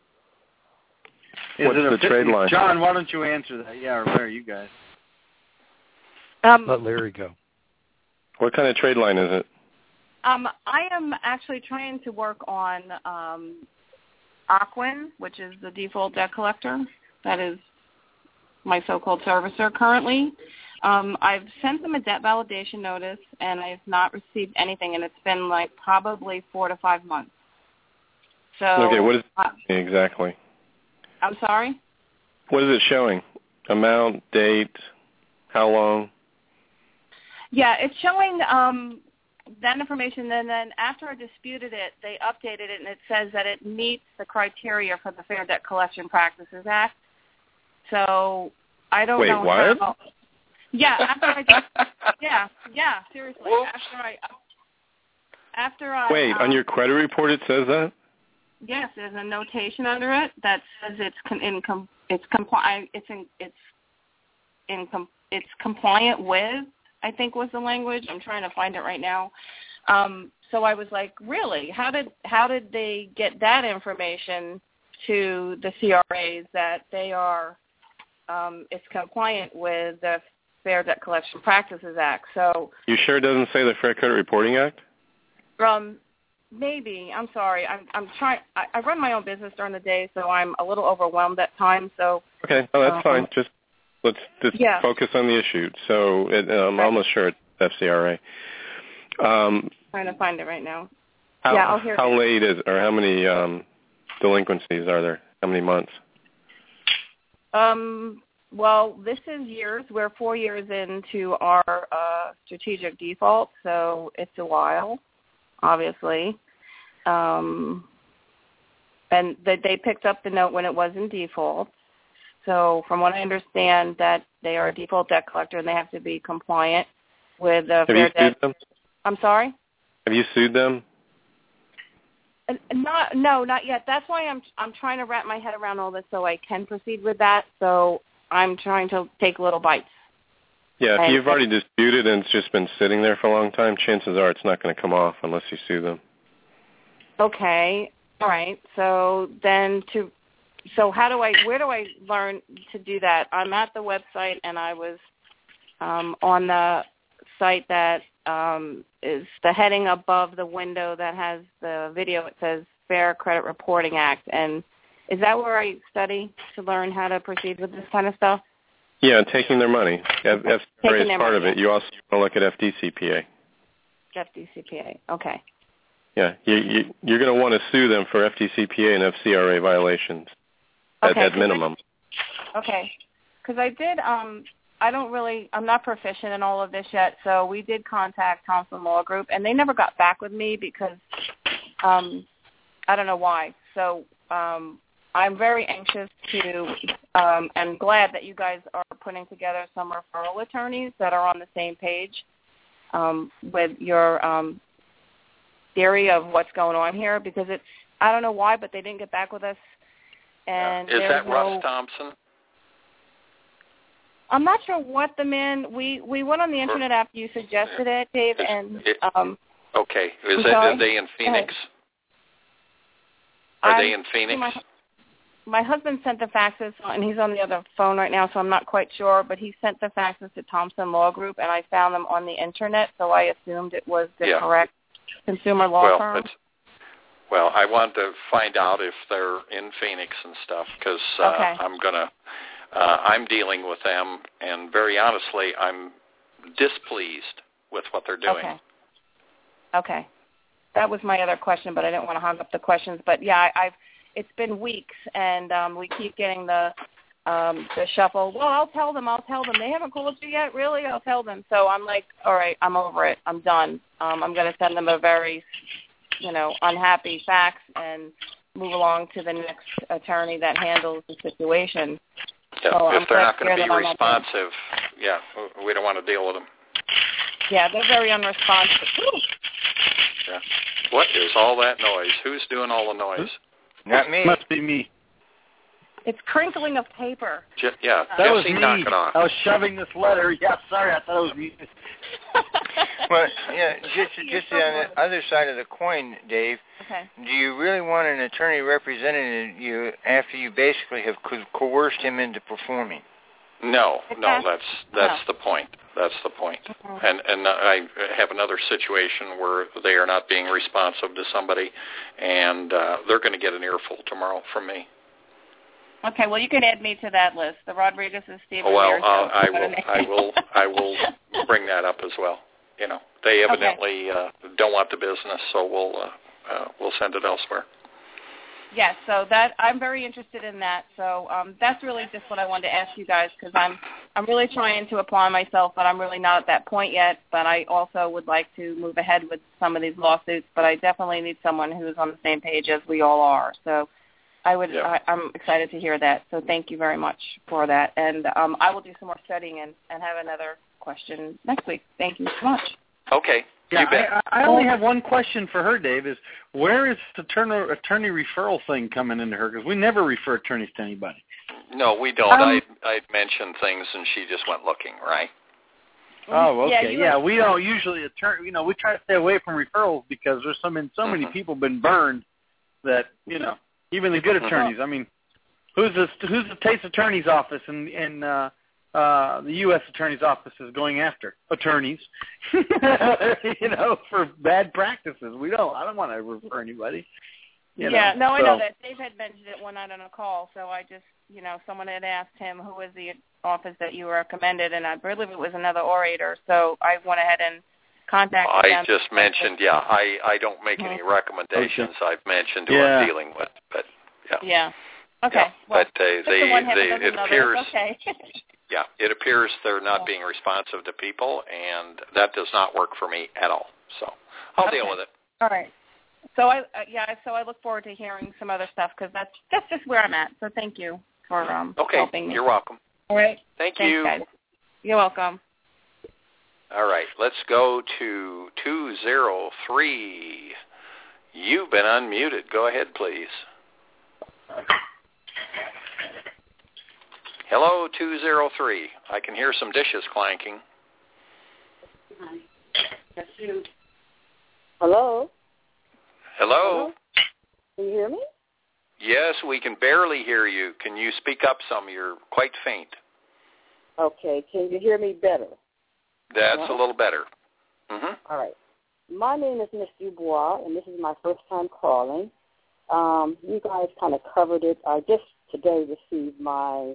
What's the trade line? John, why don't you answer that? Yeah, or Larry, you guys. Let Larry go. What kind of trade line is it? I am actually trying to work on Ocwen, which is the default debt collector. That is my so-called servicer currently. I've sent them a debt validation notice, and I have not received anything, and it's been like probably 4 to 5 months. So okay, what is it exactly? I'm sorry? What is it showing? Amount, date, how long? Yeah, it's showing that information, and then after I disputed it, they updated it, and it says that it meets the criteria for the Fair Debt Collection Practices Act. So I don't know what? how. Yeah, after I yeah, seriously. Whoops. After I Wait, on your credit report it says that? Yes, there's a notation under it that says it's compliant with, I think was the language. I'm trying to find it right now. So I was like, really? How did they get that information to the CRAs that they are it's compliant with the Fair Debt Collection Practices Act? So you sure it doesn't say the Fair Credit Reporting Act? Maybe. I'm sorry. I'm trying. I run my own business during the day, so I'm a little overwhelmed at times. So okay, that's fine. Let's focus on the issue. So I'm almost sure it's FCRA. Trying to find it right now. How late is it, or how many delinquencies are there? How many months? Well, this is years. We're 4 years into our strategic default, so it's a while, obviously. And they picked up the note when it was in default. So from what I understand, that they are a default debt collector and they have to be compliant with the Fair Debt. Have you sued them? I'm sorry? Have you sued them? Not yet. That's why I'm trying to wrap my head around all this so I can proceed with that. So I'm trying to take little bites. Yeah, if you've already disputed and it's just been sitting there for a long time, chances are it's not going to come off unless you sue them. Okay. All right. So where do I learn to do that? I'm at the website, and I was on the site that is the heading above the window that has the video. It says Fair Credit Reporting Act. And is that where I study to learn how to proceed with this kind of stuff? Yeah, taking their money. FCRA is part of it. You also want to look at FDCPA. FDCPA, okay. Yeah, you're going to want to sue them for FDCPA and FCRA violations at minimum. Okay, because I did, I'm not proficient in all of this yet, so we did contact Thompson Law Group, and they never got back with me because I don't know why. So I'm very anxious to and glad that you guys are putting together some referral attorneys that are on the same page with your theory of what's going on here, because I don't know why, but they didn't get back with us. And is that Russ Thompson? I'm not sure what the man. We went on the internet after you suggested it, Dave, and okay. Are they in Phoenix? Are they in Phoenix? My husband sent the faxes, and he's on the other phone right now, so I'm not quite sure. But he sent the faxes to Thompson Law Group, and I found them on the internet, so I assumed it was the correct consumer law firm. Well, I want to find out if they're in Phoenix and stuff, because I'm dealing with them, and very honestly, I'm displeased with what they're doing. Okay. That was my other question, but I didn't want to hog up the questions. But yeah, it's been weeks, and we keep getting the shuffle. Well, I'll tell them. They haven't called you yet, really? I'll tell them. So I'm like, all right, I'm over it. I'm done. I'm going to send them a very, unhappy fax and move along to the next attorney that handles the situation. Yeah, so if they're not going to be responsive, yeah, we don't want to deal with them. Yeah, they're very unresponsive. Yeah. What is all that noise? Who's doing all the noise? Not me. Must be me. It's crinkling of paper. Yeah, that was Jesse, me. knock it off. I was shoving this letter. Yeah, sorry, I thought it was me. Well, yeah, just on the other side of the coin, Dave. Okay. Do you really want an attorney representing you after you basically have coerced him into performing? No, that's the point. That's the point. Mm-hmm. And I have another situation where they are not being responsive to somebody, and they're going to get an earful tomorrow from me. Okay, well, you can add me to that list. The Rodriguez and Stephen. Well, I will bring that up as well. You know, they evidently don't want the business, so we'll send it elsewhere. Yes, so that I'm very interested in that. So that's really just what I wanted to ask you guys, because I'm really trying to apply myself, but I'm really not at that point yet. But I also would like to move ahead with some of these lawsuits, but I definitely need someone who's on the same page as we all are. So I'm excited to hear that. So thank you very much for that. And I will do some more studying and have another question next week. Thank you so much. Okay. Yeah, you bet. I only have one question for her, Dave, is where is the attorney referral thing coming into her? Because we never refer attorneys to anybody. No, we don't. I mentioned things, and she just went looking, right? Oh, okay. Yeah, we don't usually we try to stay away from referrals because there's so many people been burned that, even the good attorneys. I mean, who's the state's attorney's office in the U.S. attorney's office is going after attorneys, for bad practices. I don't want to refer anybody. I know that. Dave had mentioned it one night on a call, so I just, someone had asked him who was the office that you recommended, and I believe it was another orator, so I went ahead and contacted them. I just mentioned, I don't make any recommendations. Okay. I've mentioned who I'm dealing with, but yeah. Okay. Yeah, well, but it appears. Okay. Yeah, it appears they're not being responsive to people, and that does not work for me at all. So I'll deal with it. All right. So I look forward to hearing some other stuff because that's just where I'm at. So thank you for helping me. You're welcome. All right. Thanks, you. Guys. You're welcome. All right. Let's go to 203. You've been unmuted. Go ahead, please. Hello, 203. I can hear some dishes clanking. Hi. That's you. Hello? Hello? Can you hear me? Yes, we can barely hear you. Can you speak up some? You're quite faint. Okay. Can you hear me better? That's a little better. Mm-hmm. All right. My name is Miss Dubois, and this is my first time calling. You guys kind of covered it. I just today received my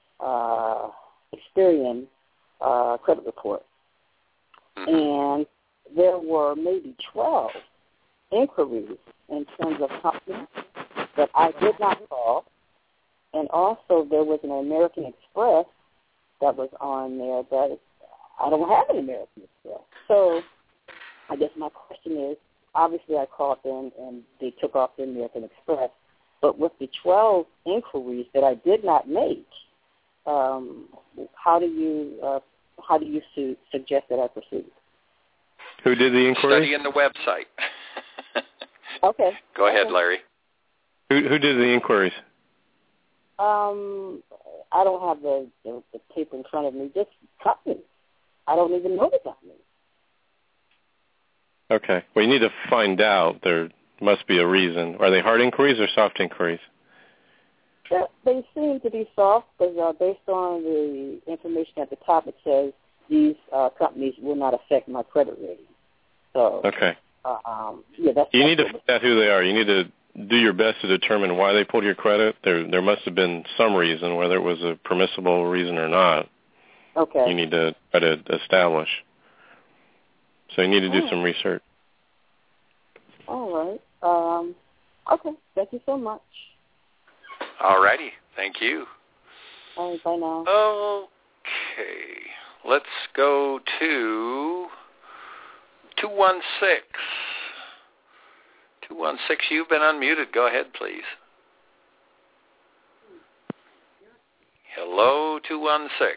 Experian credit report. Mm-hmm. And there were maybe 12 inquiries in terms of companies that I did not call. And also there was an American Express that was on there that I don't have an American Express. So I guess my question is, obviously I called them and they took off the American Express, but with the 12 inquiries that I did not make, how do you suggest that I proceed? Who did the inquiry? Study in the website. Okay. Go ahead, Larry. Who did the inquiries? I don't have the paper in front of me. Just companies. I don't even know the company. Okay. Well, you need to find out. There must be a reason. Are they hard inquiries or soft inquiries? They seem to be soft, because based on the information at the top, it says these companies will not affect my credit rating. So, okay. That's you need to find out who they are. You need to do your best to determine why they pulled your credit. There must have been some reason, whether it was a permissible reason or not. Okay. You need to try to establish. So you need to do some research. All right. Okay. Thank you so much. All righty. Thank you. All right. Bye now. Okay. Let's go to 216. 216, you've been unmuted. Go ahead, please. Hello, 216.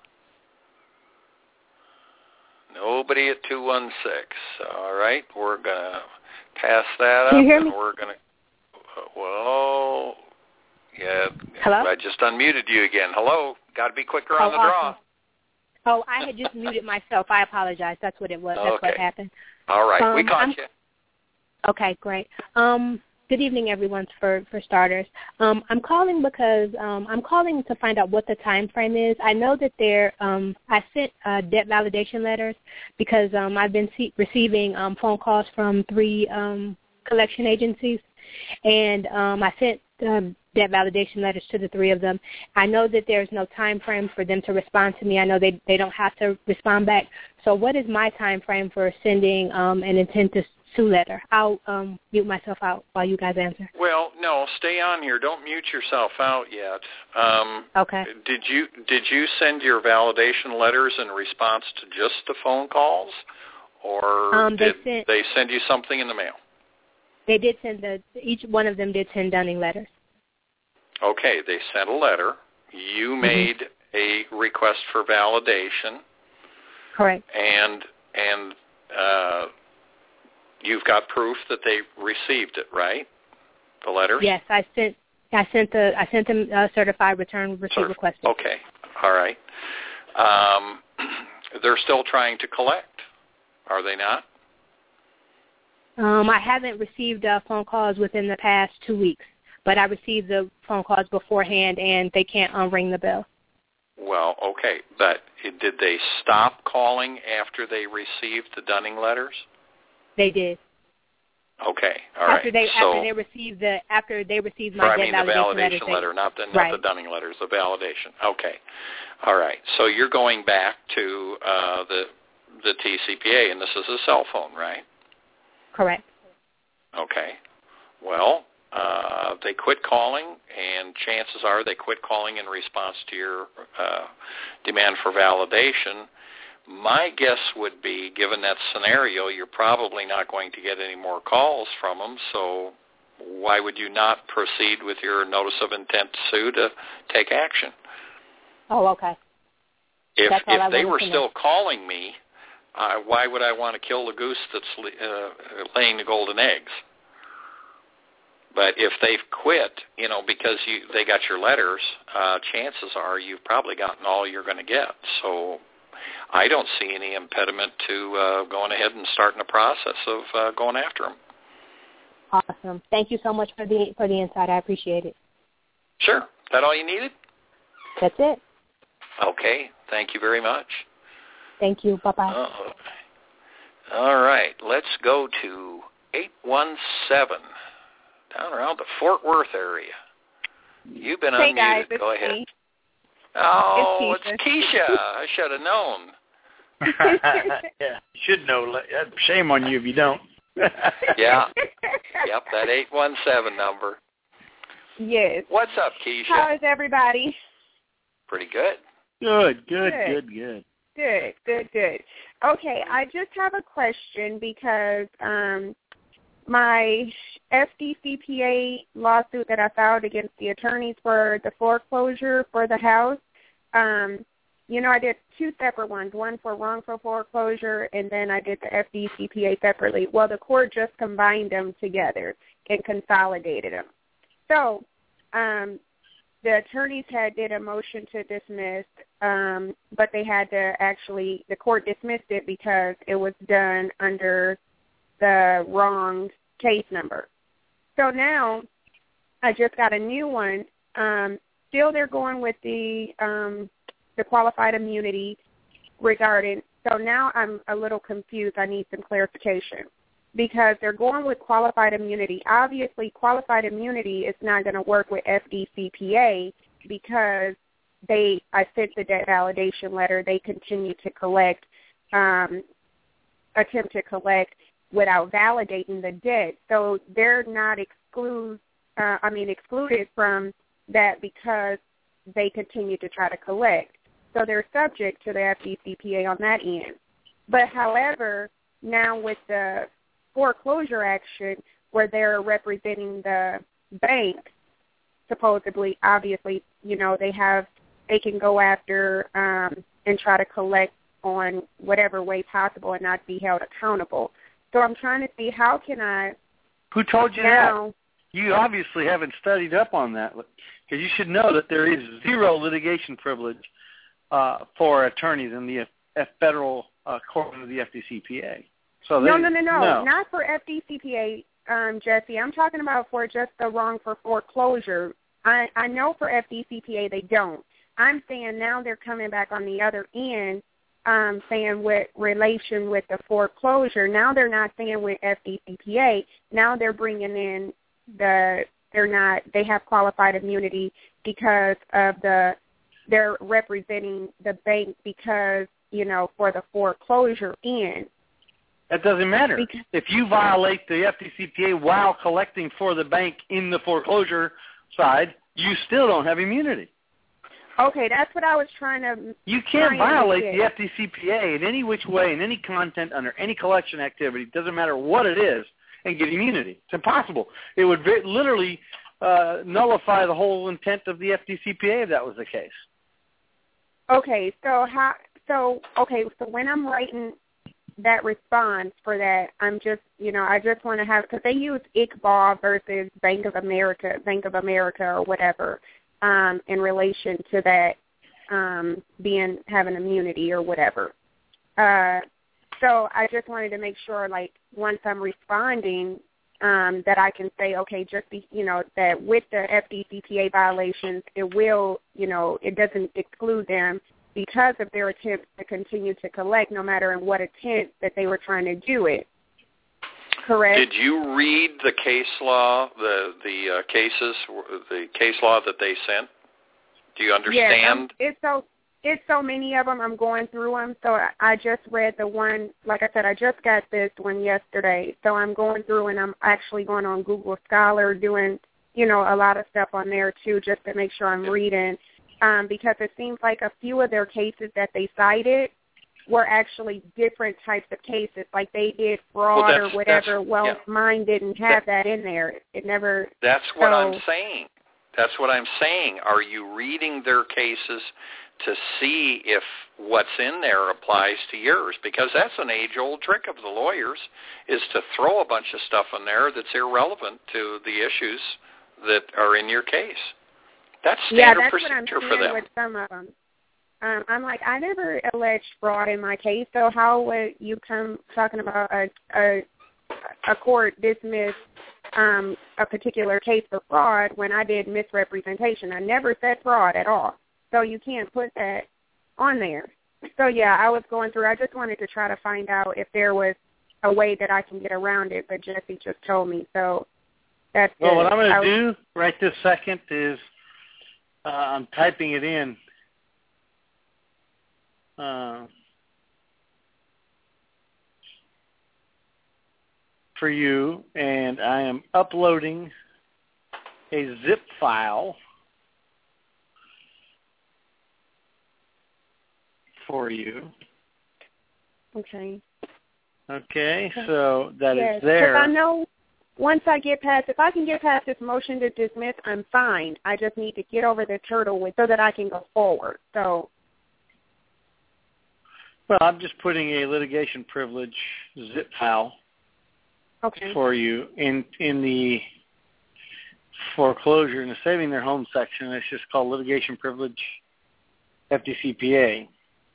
Nobody at 216. All right, we're going to pass that up. Can you hear me? And we're going to, well, yeah. Hello? I just unmuted you again. Hello. Got to be quicker on the draw. Oh, I had just muted myself. I apologize. That's what it was. That's what happened. All right, we caught you. Okay, great. Good evening, everyone, for starters. I'm calling because I'm calling to find out what the time frame is. I know that I sent debt validation letters because I've been receiving phone calls from 3 collection agencies, and I sent debt validation letters to the 3 of them. I know that there's no time frame for them to respond to me. I know they don't have to respond back. So what is my time frame for sending an intent to sue letter? I'll mute myself out while you guys answer. Well, no, stay on here. Don't mute yourself out yet. Okay. Did you send your validation letters in response to just the phone calls, or did they send you something in the mail? They did send each one of them did send Dunning letters. Okay, they sent a letter. You made a request for validation. Correct. And you've got proof that they received it, right? The letters? Yes, I sent them a certified return receipt request. Okay, all right. They're still trying to collect, are they not? I haven't received phone calls within the past 2 weeks, but I received the phone calls beforehand, and they can't unring the bell. Well, okay, but did they stop calling after they received the Dunning letters? They did. Okay, all right. After they received my validation letter, not the Dunning letters, the validation. Okay, all right. So you're going back to the TCPA, and this is a cell phone, right? Correct. Okay. Well, they quit calling, and chances are they quit calling in response to your demand for validation. My guess would be, given that scenario, you're probably not going to get any more calls from them, so why would you not proceed with your notice of intent to sue to take action? Oh, okay. If they were still calling me, why would I want to kill the goose that's laying the golden eggs? But if they've quit, because they got your letters, chances are you've probably gotten all you're going to get. So I don't see any impediment to going ahead and starting the process of going after them. Awesome. Thank you so much for the insight. I appreciate it. Sure. Is that all you needed? That's it. Okay. Thank you very much. Thank you. Bye-bye. All right. Let's go to 817 down around the Fort Worth area. You've been unmuted. Guys, go ahead. Me. Oh, it's Keisha. I should have known. Yeah, you should know. Shame on you if you don't. Yeah. Yep, that 817 number. Yes. What's up, Keisha? How is everybody? Pretty good. Good. Okay, I just have a question because my FDCPA lawsuit that I filed against the attorneys for the foreclosure for the house, I did 2 separate ones, one for wrongful foreclosure, and then I did the FDCPA separately. Well, the court just combined them together and consolidated them. So the attorneys did a motion to dismiss, but they had to the court dismissed it because it was done under the wrong case number. So now I just got a new one. Still they're going with the qualified immunity regarding. So now I'm a little confused. I need some clarification because they're going with qualified immunity. Obviously, qualified immunity is not going to work with FDCPA because I sent the debt validation letter. They continue to collect, attempt to collect without validating the debt. So they're not excluded from that because they continue to try to collect. So they're subject to the FDCPA on that end. But however, now with the foreclosure action, where they're representing the bank, supposedly, obviously, they can go after and try to collect on whatever way possible and not be held accountable. So I'm trying to see how can I... Who told you that? You obviously haven't studied up on that, because you should know that there is zero litigation privilege for attorneys in the federal court of the FDCPA. So no, not for FDCPA, Jesse. I'm talking about for just the wrong for foreclosure. I know for FDCPA they don't. I'm saying now they're coming back on the other end, saying with relation with the foreclosure. Now they're not saying with FDCPA. Now they're bringing in they have qualified immunity because of they're representing the bank because, for the foreclosure end. That doesn't matter. If you violate the FDCPA while collecting for the bank in the foreclosure side, you still don't have immunity. Okay, that's what I was trying to... You can't violate the FDCPA in any which way, in any content, under any collection activity, doesn't matter what it is, and get immunity. It's impossible. It would literally nullify the whole intent of the FDCPA if that was the case. Okay, so when I'm writing that response for that, I'm just, I just want to have, because they use Iqbal versus Bank of America or whatever, in relation to that having immunity or whatever. So I just wanted to make sure, like, once I'm responding, that I can say, okay, just that with the FDCPA violations, it will, it doesn't exclude them because of their attempts to continue to collect, no matter in what attempt that they were trying to do it. Correct. Did you read the case law, the case law that they sent? Do you understand? Yeah, it's so many of them. I'm going through them. So I just read the one, like I said, I just got this one yesterday. So I'm going through and I'm actually going on Google Scholar doing, a lot of stuff on there too, just to make sure I'm reading. Because it seems like a few of their cases that they cited were actually different types of cases, like they did fraud or whatever. Mine didn't have that in there. It never. That's what I'm saying. That's what I'm saying. Are you reading their cases to see if what's in there applies to yours? Because that's an age-old trick of the lawyers, is to throw a bunch of stuff in there that's irrelevant to the issues that are in your case. That's standard procedure for them. With some of them. I'm like, I never alleged fraud in my case, so how would you come talking about a court dismiss a particular case for fraud when I did misrepresentation? I never said fraud at all. So you can't put that on there. So, yeah, I was going through. I just wanted to try to find out if there was a way that I can get around it, but Jesse just told me. So that's well, what I'm going to do right this second is I'm typing it in. For you, and I am uploading a zip file for you. Okay. Okay, so that is there. Because I know once I get past, if I can get past this motion to dismiss, I'm fine. I just need to get over the hurdle so that I can go forward. So. Well, I'm just putting a litigation privilege zip file for you in the foreclosure, in the saving their home section. It's just called litigation privilege FDCPA.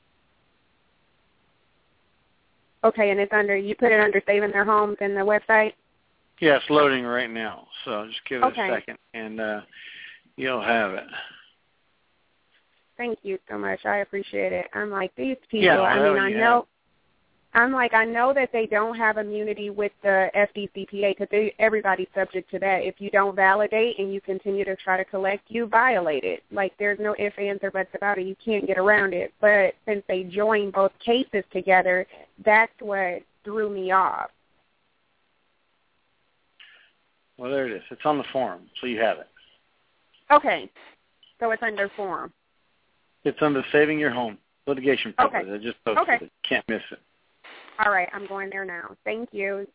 Okay, and it's you put it under saving their homes in the website? Yeah, it's loading right now. So just give it a second, and you'll have it. Thank you so much. I appreciate it. I'm like, these people, I know that they don't have immunity with the FDCPA because everybody's subject to that. If you don't validate and you continue to try to collect, you violate it. Like, there's no ifs, ands, or buts about it. You can't get around it. But since they joined both cases together, that's what threw me off. Well, there it is. It's on the form, so you have it. Okay. So it's under form. It's under saving your home, litigation privilege. I just posted it. Can't miss it. All right, I'm going there now. Thank you.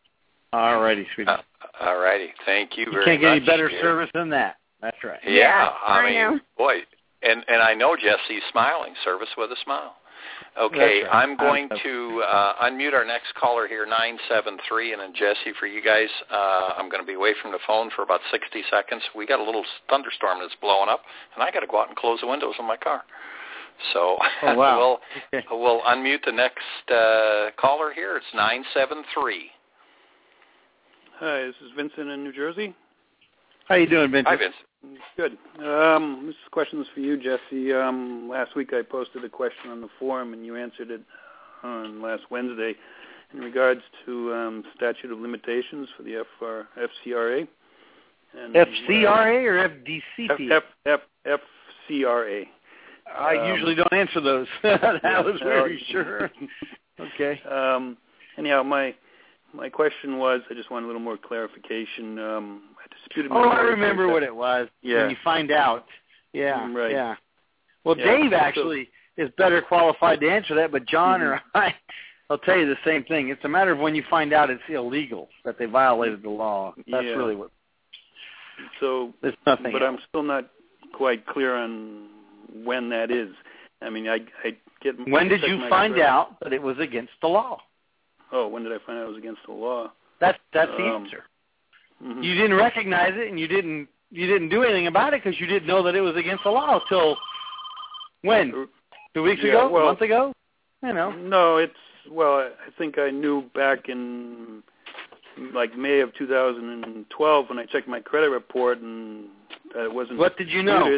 All righty, sweetie. All righty. Thank you very much. You can't get any better service than that. That's right. Yeah, I mean, know. Boy, and I know Jesse's smiling. Service with a smile. Okay, right. I'm going to unmute our next caller here, 973, and then Jesse, for you guys, I'm going to be away from the phone for about 60 seconds. We got a little thunderstorm that's blowing up, and I got to go out and close the windows in my car. So wow. we'll unmute the next caller here. It's 973. Hi, this is Vincent in New Jersey. How you doing, Vincent? Hi, Vincent. Good. This question is for you, Jesse. Last week I posted a question on the forum, and you answered it on last Wednesday in regards to statute of limitations for the FCRA. And FCRA or FDCP? FCRA. I usually don't answer those. I was very sure. Okay. Anyhow, my question was, I just want a little more clarification. I remember what it was. Yeah. When you find out. Yeah. Right. Yeah. Well, Dave actually is better qualified to answer that, but John or I'll tell you the same thing. It's a matter of when you find out it's illegal, that they violated the law. That's really what. So, there's nothing but else. I'm still not quite clear on when that is. I mean, I get. When did you find out that it was against the law? Oh, when did I find out it was against the law? That's the answer. Mm-hmm. You didn't recognize it, and you didn't do anything about it because you didn't know that it was against the law till when? 2 weeks ago? A month ago? You know. No, I think I knew back in like May of 2012 when I checked my credit report and that it wasn't. What did you know?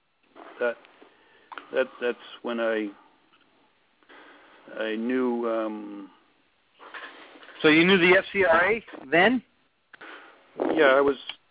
That's when I knew. So you knew the FCRA then? Yeah, I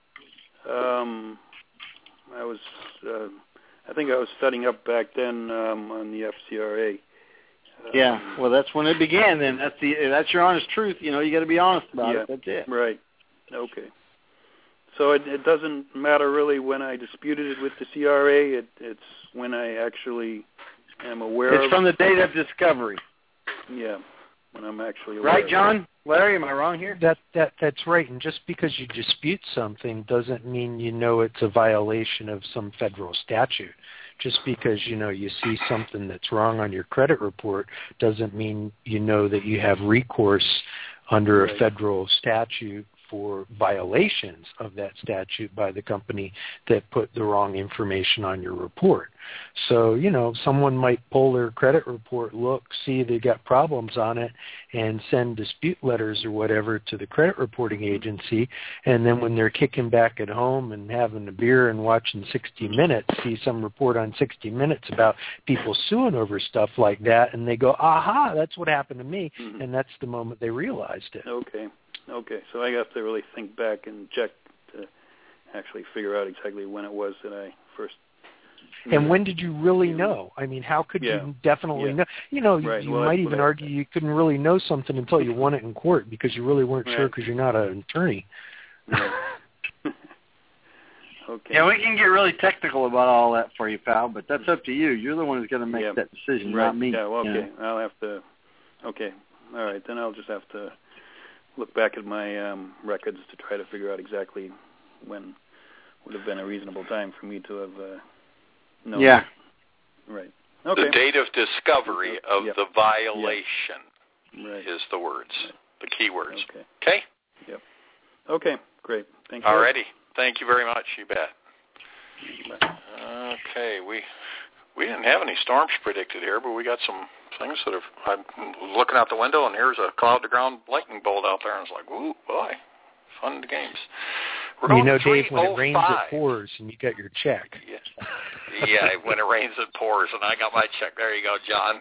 think I was studying up back then on the FCRA. Yeah, well, that's when it began. Then that's your honest truth. You know, you got to be honest about it. That's it. Right. Okay. So it doesn't matter really when I disputed it with the CRA. It's when I actually am aware. It's from the date of discovery. Yeah, when I'm actually aware. Right, John? Larry, am I wrong here? That's right. And just because you dispute something doesn't mean you know it's a violation of some federal statute. Just because, you know, you see something that's wrong on your credit report doesn't mean you know that you have recourse under a federal statute for violations of that statute by the company that put the wrong information on your report. So, you know, someone might pull their credit report, look, see they got problems on it, and send dispute letters or whatever to the credit reporting agency, and then when they're kicking back at home and having a beer and watching 60 Minutes, see some report on 60 Minutes about people suing over stuff like that, and they go, aha, that's what happened to me, and that's the moment they realized it. Okay, so I have to really think back and check to actually figure out exactly when it was that I first. And when did you really know? I mean, how could you definitely know? You know, you might even argue you couldn't really know something until you won it in court because you really weren't sure because you're not an attorney. Okay. Yeah, we can get really technical about all that for you, pal, but that's up to you. You're the one who's going to make that decision, not me. Yeah, well, okay. I'll have to. Okay, all right. Then I'll just have to look back at my records to try to figure out exactly when would have been a reasonable time for me to have known. Yeah. Right. Okay. The date of discovery of the violation is the words, the key words. Okay? Yep. Okay, great. Thank you. All righty. Thank you very much. You bet. Okay, we didn't have any storms predicted here, but we got some things that have. I'm looking out the window, and here's a cloud-to-ground lightning bolt out there, and it's like, ooh, boy, fun games. We're going you know, Dave, when it 3:05. rains, it pours, and you got your check. Yeah, when it rains, it pours, and I got my check. There you go, John.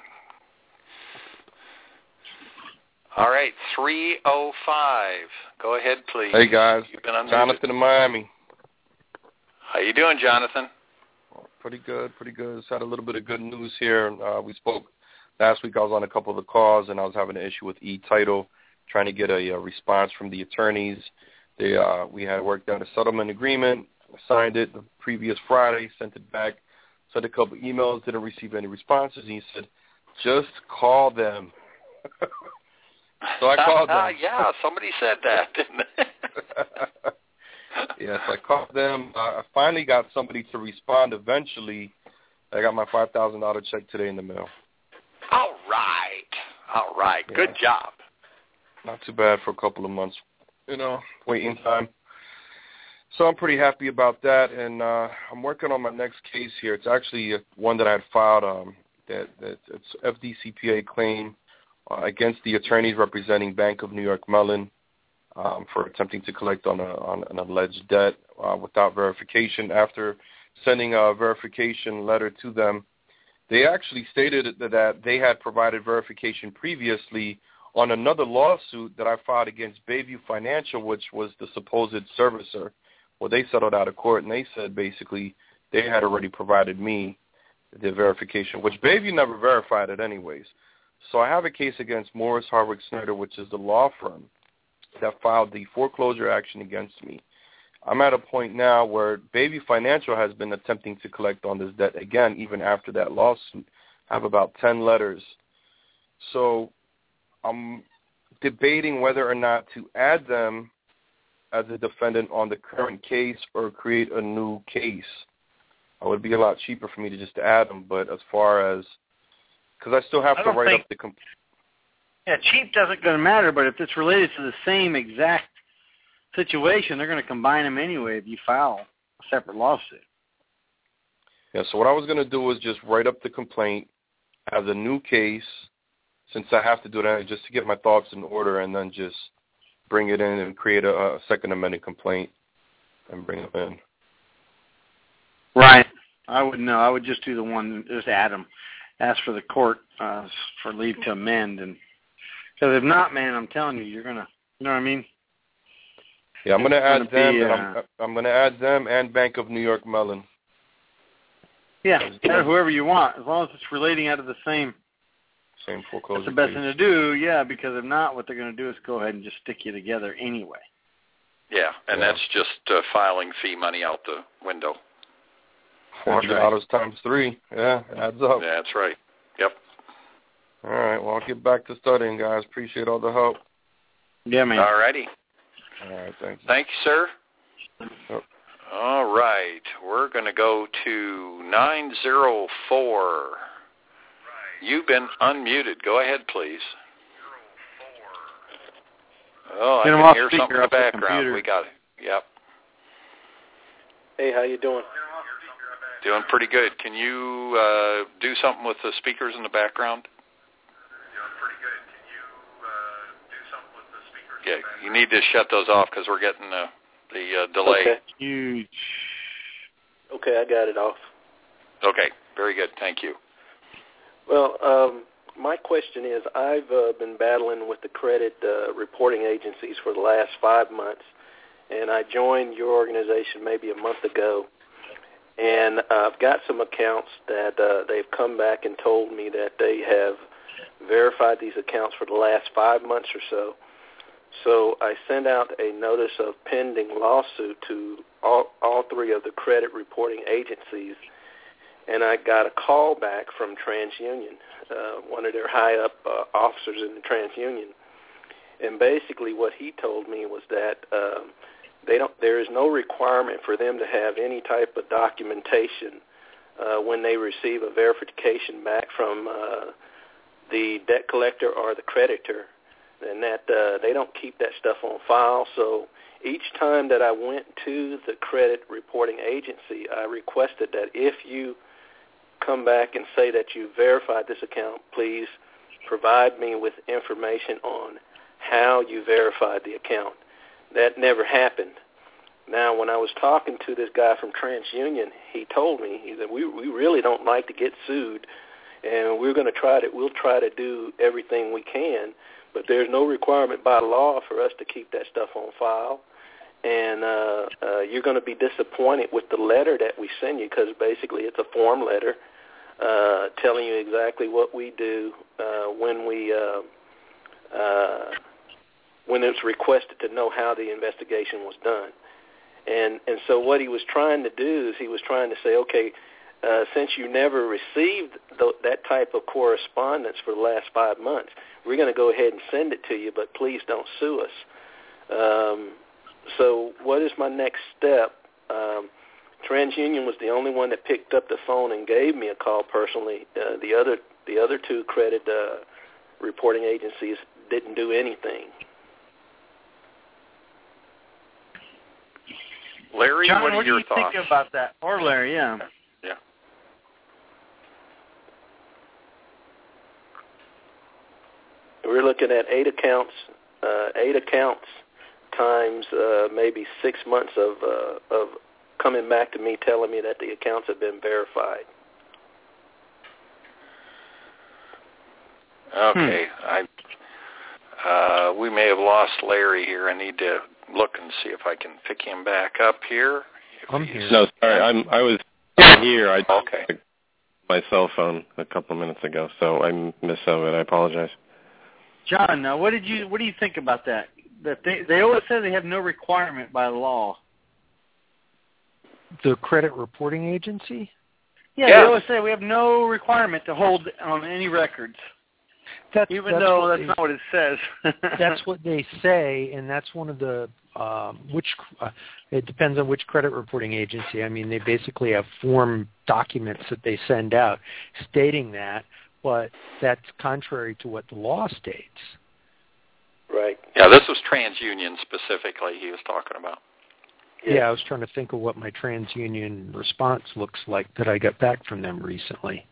All right, 3:05. Go ahead, please. Hey, guys. You've been unmuted. Jonathan in Miami. How you doing, Jonathan? Pretty good. Just had a little bit of good news here. We spoke last week. I was on a couple of the calls, and I was having an issue with e-title, trying to get a response from the attorneys. We had worked out a settlement agreement, signed it the previous Friday, sent it back, sent a couple of emails, didn't receive any responses. And he said, just call them. So I called them. Yeah, somebody said that, didn't they? Yes, I called them. I finally got somebody to respond eventually. I got my $5,000 check today in the mail. All right. Yeah. Good job. Not too bad for a couple of months, waiting time. So I'm pretty happy about that, and I'm working on my next case here. It's actually one that I had filed. That it's FDCPA claim against the attorneys representing Bank of New York Mellon for attempting to collect on an alleged debt without verification. After sending a verification letter to them, they actually stated that they had provided verification previously on another lawsuit that I filed against Bayview Financial, which was the supposed servicer. Well, they settled out of court, and they said basically they had already provided me the verification, which Bayview never verified it anyways. So I have a case against Morris Harwick Snyder, which is the law firm that filed the foreclosure action against me. I'm at a point now where Bayview Financial has been attempting to collect on this debt again, even after that lawsuit. I have about 10 letters. So I'm debating whether or not to add them as a defendant on the current case or create a new case. It would be a lot cheaper for me to just add them, but as far as, because I still have to write up the complaint. Yeah, cheap doesn't going to matter, but if it's related to the same exact situation, they're going to combine them anyway if you file a separate lawsuit. Yeah, so what I was going to do was just write up the complaint as a new case, since I have to do that just to get my thoughts in order, and then just bring it in and create a second amended complaint and bring it in. Right. I wouldn't know. I would just do the one, just add them. Ask for the court for leave to amend. And because if not, man, I'm telling you, you're going to, you know what I mean? Yeah, I'm going to add them. I'm going to add them and Bank of New York Mellon. Yeah, whoever you want, as long as it's relating out of the same foreclosure. That's the best thing to do, yeah, because if not, what they're going to do is go ahead and just stick you together anyway. Yeah, and that's just filing fee money out the window. $400 times 3. Yeah, it adds up. Yeah, that's right. Yep. All right, well, I'll get back to studying, guys. Appreciate all the help. Yeah, man. All righty. All right, thanks. Thank you, sir. Yep. All right, we're going to go to 904. You've been unmuted. Go ahead, please. Oh, I can hear something in the background. We got it. Yep. Hey, how you doing? Doing pretty good. Can you do something with the speakers in the background? Yeah, you need to shut those off because we're getting the delay. Okay. Huge. Okay, I got it off. Okay, very good. Thank you. Well, my question is, I've been battling with the credit reporting agencies for the last 5 months, and I joined your organization maybe a month ago, and I've got some accounts that they've come back and told me that they have verified these accounts for the last 5 months or so. So I sent out a notice of pending lawsuit to all 3 of the credit reporting agencies, and I got a call back from TransUnion, one of their high-up officers in the TransUnion. And basically what he told me was that there is no requirement for them to have any type of documentation when they receive a verification back from the debt collector or the creditor, and that they don't keep that stuff on file. So each time that I went to the credit reporting agency, I requested that if you come back and say that you verified this account, please provide me with information on how you verified the account. That never happened. Now, when I was talking to this guy from TransUnion, he told me, he said, we really don't like to get sued, and we'll try to do everything we can, but there's no requirement by law for us to keep that stuff on file. And you're going to be disappointed with the letter that we send you, because basically it's a form letter telling you exactly what we do when it's requested to know how the investigation was done. And so what he was trying to do is he was trying to say, okay, since you never received that type of correspondence for the last 5 months, we're going to go ahead and send it to you, but please don't sue us. So what is my next step? TransUnion was the only one that picked up the phone and gave me a call personally. The other two credit reporting agencies didn't do anything. Larry, John, what are your thoughts? What do you think about that? Or Larry, yeah. Yeah. We're looking at 8 accounts times maybe 6 months of coming back to me telling me that the accounts have been verified. Okay. We may have lost Larry here. I need to look and see if I can pick him back up here. I'm here. No, sorry. I was here. I okay. My cell phone a couple of minutes ago, so I missed some of it. I apologize. John, what do you think about that? That they always say they have no requirement by law. The credit reporting agency? Yeah, they always say we have no requirement to hold on any records. Even though that's not what it says. That's what they say, and that's one of the it depends on which credit reporting agency. I mean, they basically have form documents that they send out stating that, but that's contrary to what the law states. Right. Yeah, this was TransUnion specifically he was talking about. Yeah, I was trying to think of what my TransUnion response looks like that I got back from them recently.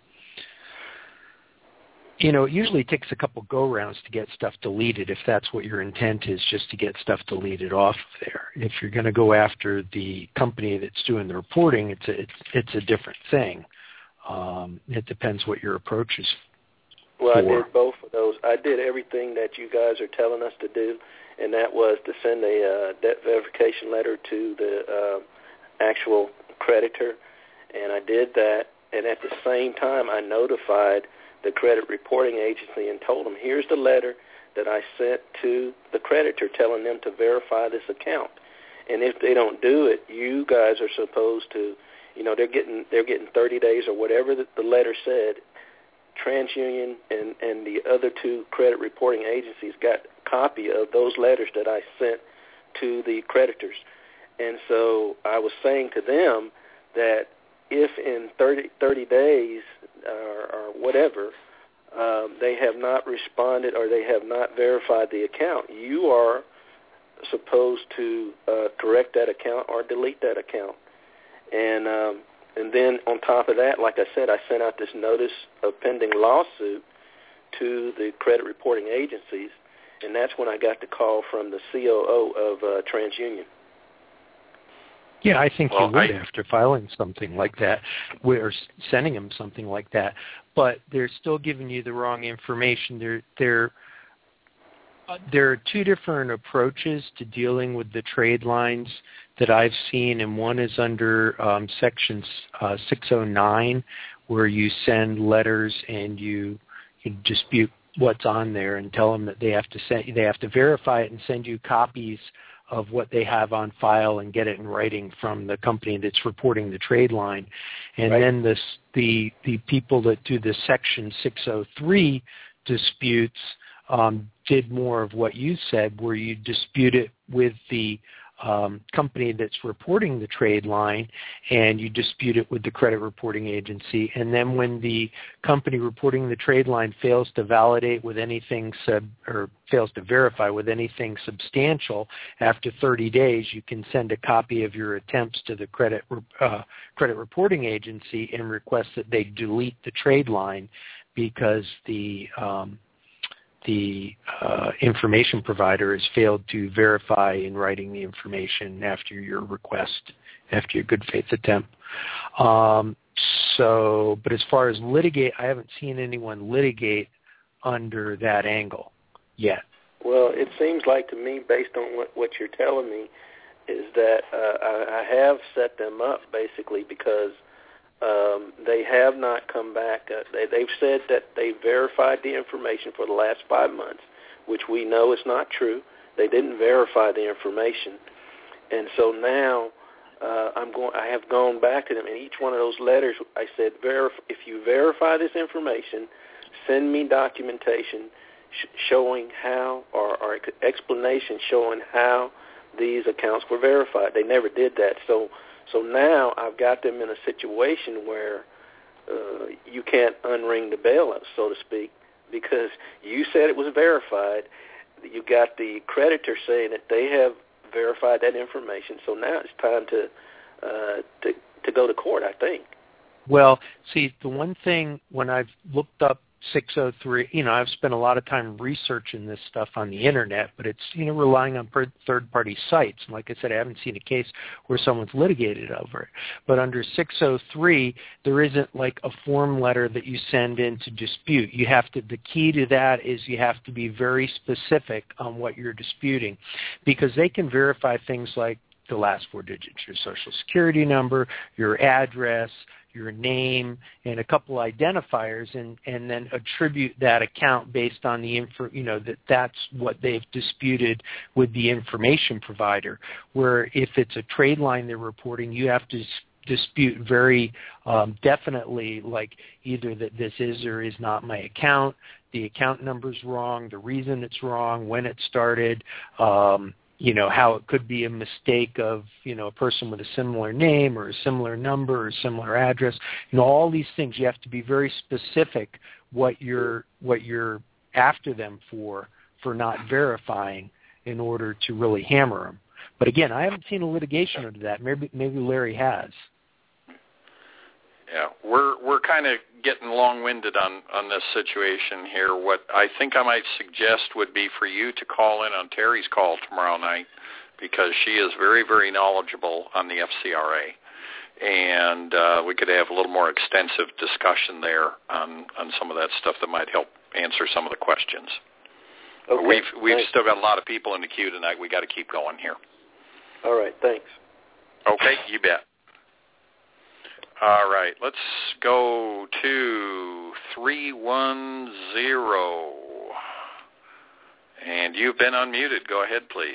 You know, it usually takes a couple go-rounds to get stuff deleted if that's what your intent is, just to get stuff deleted off of there. If you're going to go after the company that's doing the reporting, it's a different thing. It depends what your approach is Well, for. I did both of those. I did everything that you guys are telling us to do, and that was to send a debt verification letter to the actual creditor, and I did that. And at the same time, I notified the credit reporting agency and told them, here's the letter that I sent to the creditor telling them to verify this account. And if they don't do it, you guys are supposed to, you know, they're getting 30 days or whatever the letter said. TransUnion and the other two credit reporting agencies got a copy of those letters that I sent to the creditors. And so I was saying to them that if in 30 days or whatever, they have not responded or they have not verified the account, you are supposed to correct that account or delete that account. And then on top of that, like I said, I sent out this notice of pending lawsuit to the credit reporting agencies, and that's when I got the call from the COO of TransUnion. Yeah, I think you would after filing something like that, or sending them something like that. But they're still giving you the wrong information. There are two different approaches to dealing with the trade lines that I've seen, and one is under Section 609, where you send letters and you dispute what's on there and tell them that they have to verify it and send you copies of what they have on file and get it in writing from the company that's reporting the trade line. And then the people that do the Section 603 disputes did more of what you said, where you dispute it with the company that's reporting the trade line, and you dispute it with the credit reporting agency. And then when the company reporting the trade line fails to validate with anything fails to verify with anything substantial, after 30 days, you can send a copy of your attempts to the credit reporting agency and request that they delete the trade line because the information provider has failed to verify in writing the information after your request, after your good faith attempt. But as far as litigate, I haven't seen anyone litigate under that angle yet. Well, it seems like to me, based on what you're telling me, is that I have set them up basically because they have not come back. They've said that they verified the information for the last 5 months, which we know is not true. They didn't verify the information. And so now I have gone back to them, and each one of those letters, I said, if you verify this information, send me documentation showing how, or explanation showing how these accounts were verified. They never did that. So now I've got them in a situation where you can't unring the bell, so to speak, because you said it was verified. You got the creditor saying that they have verified that information. So now it's time to go to court, I think. Well, see, the one thing when I've looked up 603, I've spent a lot of time researching this stuff on the internet, but it's, relying on third-party sites. And like I said, I haven't seen a case where someone's litigated over it. But under 603, there isn't like a form letter that you send in to dispute. The key to that is you have to be very specific on what you're disputing, because they can verify things like the last 4 digits, your Social Security number, your address, your name, and a couple identifiers, and then attribute that account based on the that's what they've disputed with the information provider. Where if it's a trade line they're reporting, you have to dispute very definitely, like either that this is or is not my account, the account number's wrong, the reason it's wrong, when it started, how it could be a mistake of, a person with a similar name or a similar number or a similar address. All these things, you have to be very specific what you're after them for not verifying in order to really hammer them. But again, I haven't seen a litigation under that. Maybe Larry has. Yeah, we're kind of getting long-winded on this situation here. What I think I might suggest would be for you to call in on Terry's call tomorrow night, because she is very, very knowledgeable on the FCRA, and we could have a little more extensive discussion there on some of that stuff that might help answer some of the questions. Okay. We've still got a lot of people in the queue tonight. We got to keep going here. All right, thanks. Okay, you bet. All right, let's go to 310. And you've been unmuted. Go ahead, please.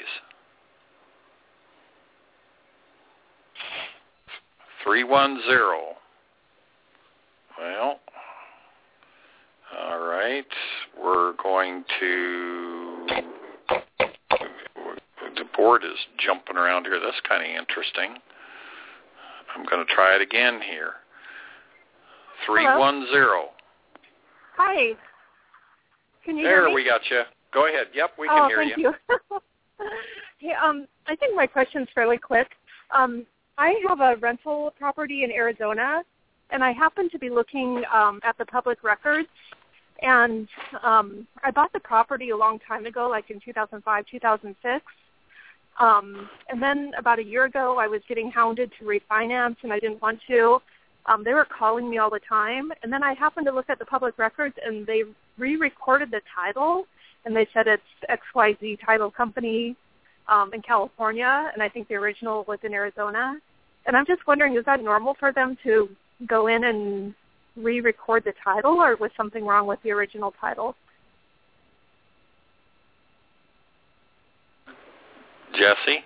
310. Well, all right. We're going to... The board is jumping around here. That's kind of interesting. I'm going to try it again here. 310. Hello. Hi. Can you hear me? There, we got you. Go ahead. Yep, we can hear you. Hey, I think my question's fairly quick. I have a rental property in Arizona, and I happen to be looking at the public records, and I bought the property a long time ago, like in 2005, 2006. And then about a year ago, I was getting hounded to refinance, and I didn't want to. They were calling me all the time. And then I happened to look at the public records, and they re-recorded the title, and they said it's XYZ Title Company in California, and I think the original was in Arizona. And I'm just wondering, is that normal for them to go in and re-record the title, or was something wrong with the original title? Jesse?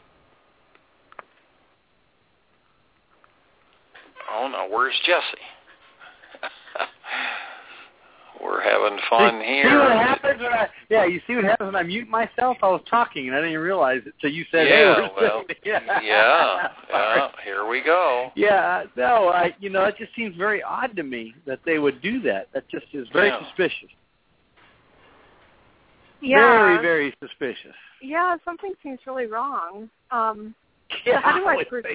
Oh, no, where's Jesse? We're having fun here. See what happens when you see what happens when I mute myself? I was talking, and I didn't even realize it. So you said, yeah, here we go. Yeah, no, it just seems very odd to me that they would do that. That just is very suspicious. Yeah. Very, very suspicious. Yeah, something seems really wrong. Yeah, how do I prove?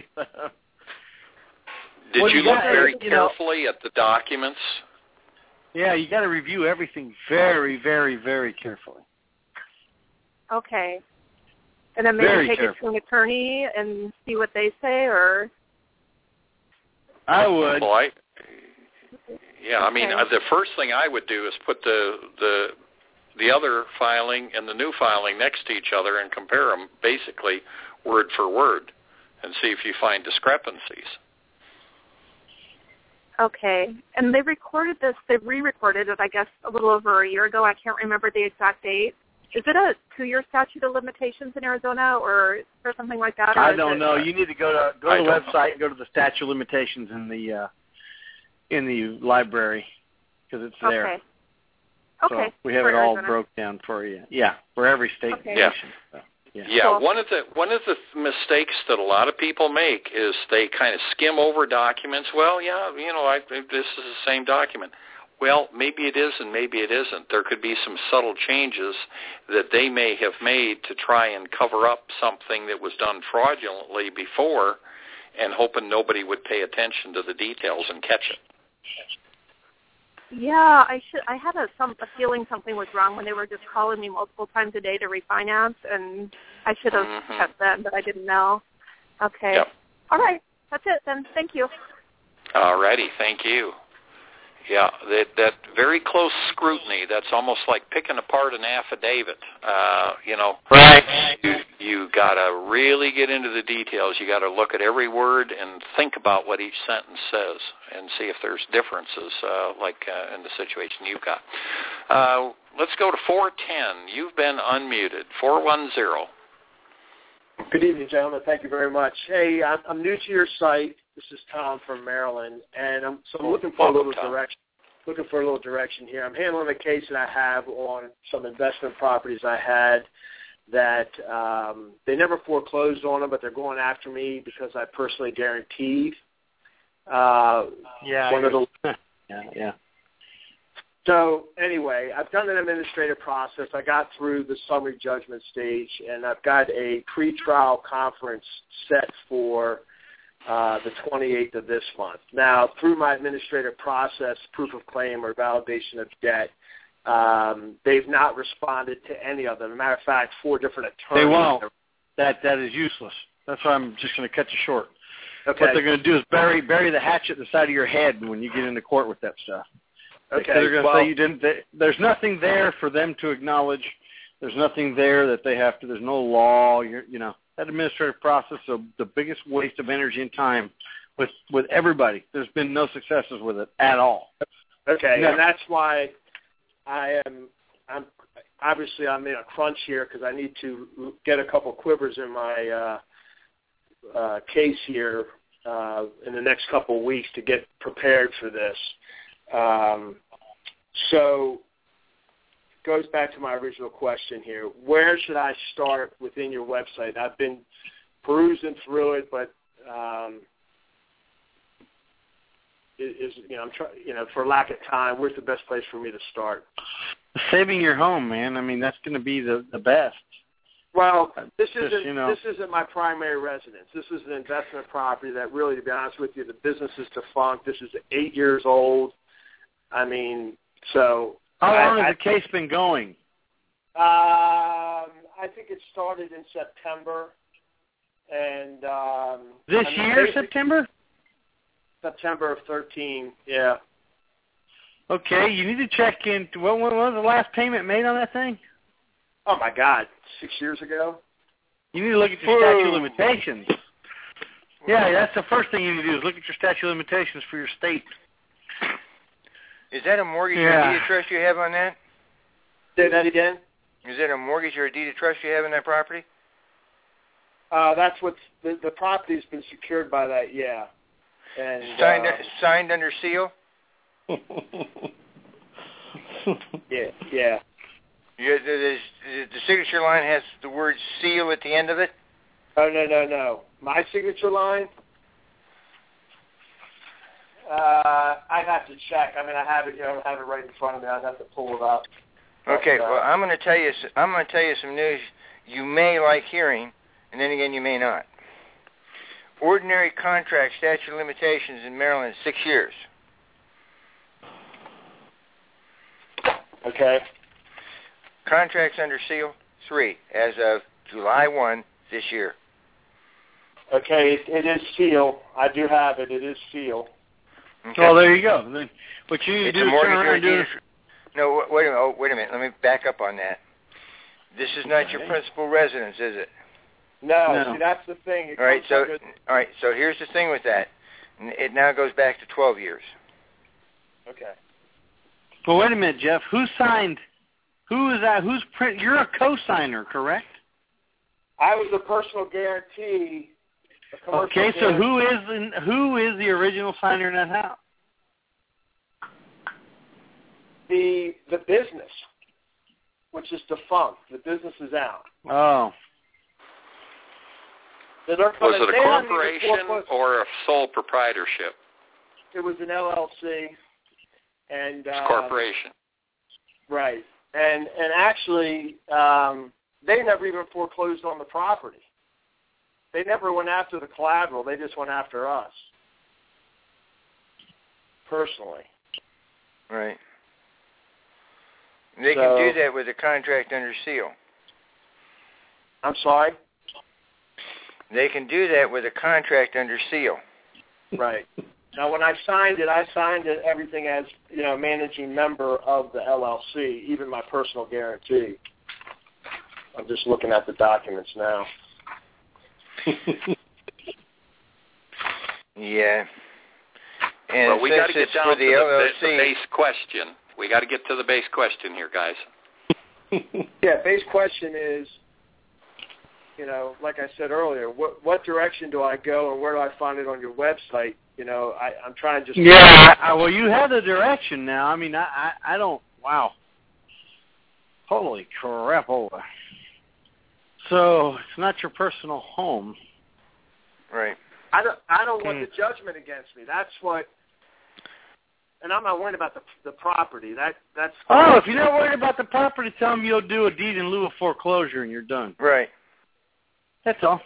Did you look very carefully at the documents? Yeah, you got to review everything very, very, very carefully. Okay. And then maybe take it to an attorney and see what they say, or? I would. Well, I mean, the first thing I would do is put the other filing and the new filing next to each other and compare them basically word for word and see if you find discrepancies. Okay. And they recorded this, they re-recorded it, I guess, a little over a year ago. I can't remember the exact date. is it a 2-year statute of limitations in Arizona or something like that? I don't know. You need to go to the website and go to the statute of limitations in the library because it's there. Okay. Okay. So we have it all broke down for you. Yeah, for every state and nation. So, yeah. Cool. One of the mistakes that a lot of people make is they kind of skim over documents. Well, this is the same document. Well, maybe it is and maybe it isn't. There could be some subtle changes that they may have made to try and cover up something that was done fraudulently before and hoping nobody would pay attention to the details and catch it. Yeah, I had a feeling something was wrong when they were just calling me multiple times a day to refinance, and I should have kept them, but I didn't know. Okay. Yep. All right. That's it then. Thank you. All righty. Thank you. Yeah, that very close scrutiny, that's almost like picking apart an affidavit. Right. You got to really get into the details. You got to look at every word and think about what each sentence says and see if there's differences, in the situation you've got. Let's go to 410. You've been unmuted. 410. Good evening, gentlemen. Thank you very much. Hey, I'm new to your site. This is Tom from Maryland, and I'm looking for a little direction. Looking for a little direction here. I'm handling a case that I have on some investment properties I had that they never foreclosed on them, but they're going after me because I personally guaranteed. Yeah. So anyway, I've done an administrative process. I got through the summary judgment stage, and I've got a pretrial conference set for the 28th of this month. Now, through my administrative process, proof of claim or validation of debt, they've not responded to any of them. As a matter of fact, 4 different attorneys. They won't. That is useless. That's why I'm just going to cut you short. Okay. What they're going to do is bury the hatchet in the side of your head when you get into court with that stuff. Okay. They're going to say you didn't. There's nothing there for them to acknowledge. There's nothing there that they have to. There's no law. That administrative process is the biggest waste of energy and time with everybody. There's been no successes with it at all. Okay, no. And that's why I'm in a crunch here because I need to get a couple quivers in my case here in the next couple of weeks to get prepared for this. So it goes back to my original question here. Where should I start within your website? I've been perusing through it, but I'm trying. For lack of time, where's the best place for me to start? Saving your home, man. I mean, that's going to be the best. Well, this isn't my primary residence. This is an investment property that really, to be honest with you, the business is defunct. This is 8 years old. I mean, so. How long has the case been going? I think it started in September. And this year, September? September of 13, yeah. Okay, you need to check in. When was the last payment made on that thing? Oh, my God, 6 years ago? You need to look at your statute of limitations. Yeah, that's the first thing you need to do is look at your statute of limitations for your state. Is that a mortgage or a deed of trust you have on that? Say that again? Is that a mortgage or a deed of trust you have on that property? That's what's the property's been secured by that, yeah. And signed under seal? Yeah. The signature line has the word seal at the end of it? Oh, no. My signature line? I'd have to check. I mean, I have it. I have it right in front of me. I'd have to pull it up. Okay. Well, I'm going to tell you some news you may like hearing, and then again you may not. Ordinary contract statute of limitations in Maryland is 6 years. Okay. Contracts under seal 3 as of July 1 this year. Okay, it is seal. I do have it. It is seal. Okay. Well, there you go. Then what you need to do is turn around and do. No, wait a minute. Let me back up on that. This is not your principal residence, is it? No. See, that's the thing. All right. So here's the thing with that. It now goes back to 12 years. Okay. Well, wait a minute, Jeff. Who signed Who is that? Who's print? You're a co-signer, correct? I was a personal guarantee. Okay, so who is the original signer in that house? The business, which is defunct. The business is out. Oh. Was it a corporation or a sole proprietorship? It was an LLC, and corporation. Right, and actually, they never even foreclosed on the property. They never went after the collateral. They just went after us personally. Right. They can do that with a contract under seal. I'm sorry? They can do that with a contract under seal. Right. Now, when I signed it everything as, managing member of the LLC, even my personal guarantee. I'm just looking at the documents now. Yeah. And well, we got to get down to the base question. We got to get to the base question here, guys. Yeah, base question is, like I said earlier, what direction do I go and where do I find it on your website? I'm trying to just... Yeah, well, you have the direction now. I mean, I don't... Wow. Holy crap, over. So it's not your personal home. Right. I don't want the judgment against me. That's what... And I'm not worried about the property. That's... Oh, if you're not worried about the property, tell them you'll do a deed in lieu of foreclosure and you're done. Right. That's all.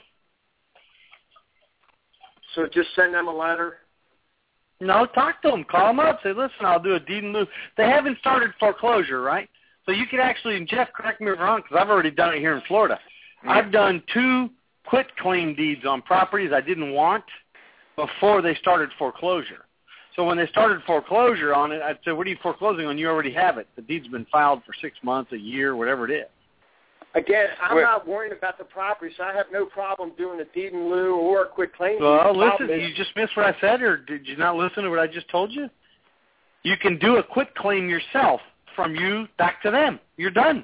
So just send them a letter? No, talk to them. Call them up. Say, listen, I'll do a deed in lieu. They haven't started foreclosure, right? So you could actually, and Jeff, correct me if I'm wrong, because I've already done it here in Florida. Yeah. I've done 2 quitclaim deeds on properties I didn't want before they started foreclosure. So when they started foreclosure on it, I'd say, what are you foreclosing on? You already have it. The deed's been filed for 6 months, a year, whatever it is. Again, I'm not worried about the property, so I have no problem doing a deed in lieu or a quitclaim deed. Well, listen, you just missed what I said, or did you not listen to what I just told you? You can do a quitclaim yourself from you back to them. You're done.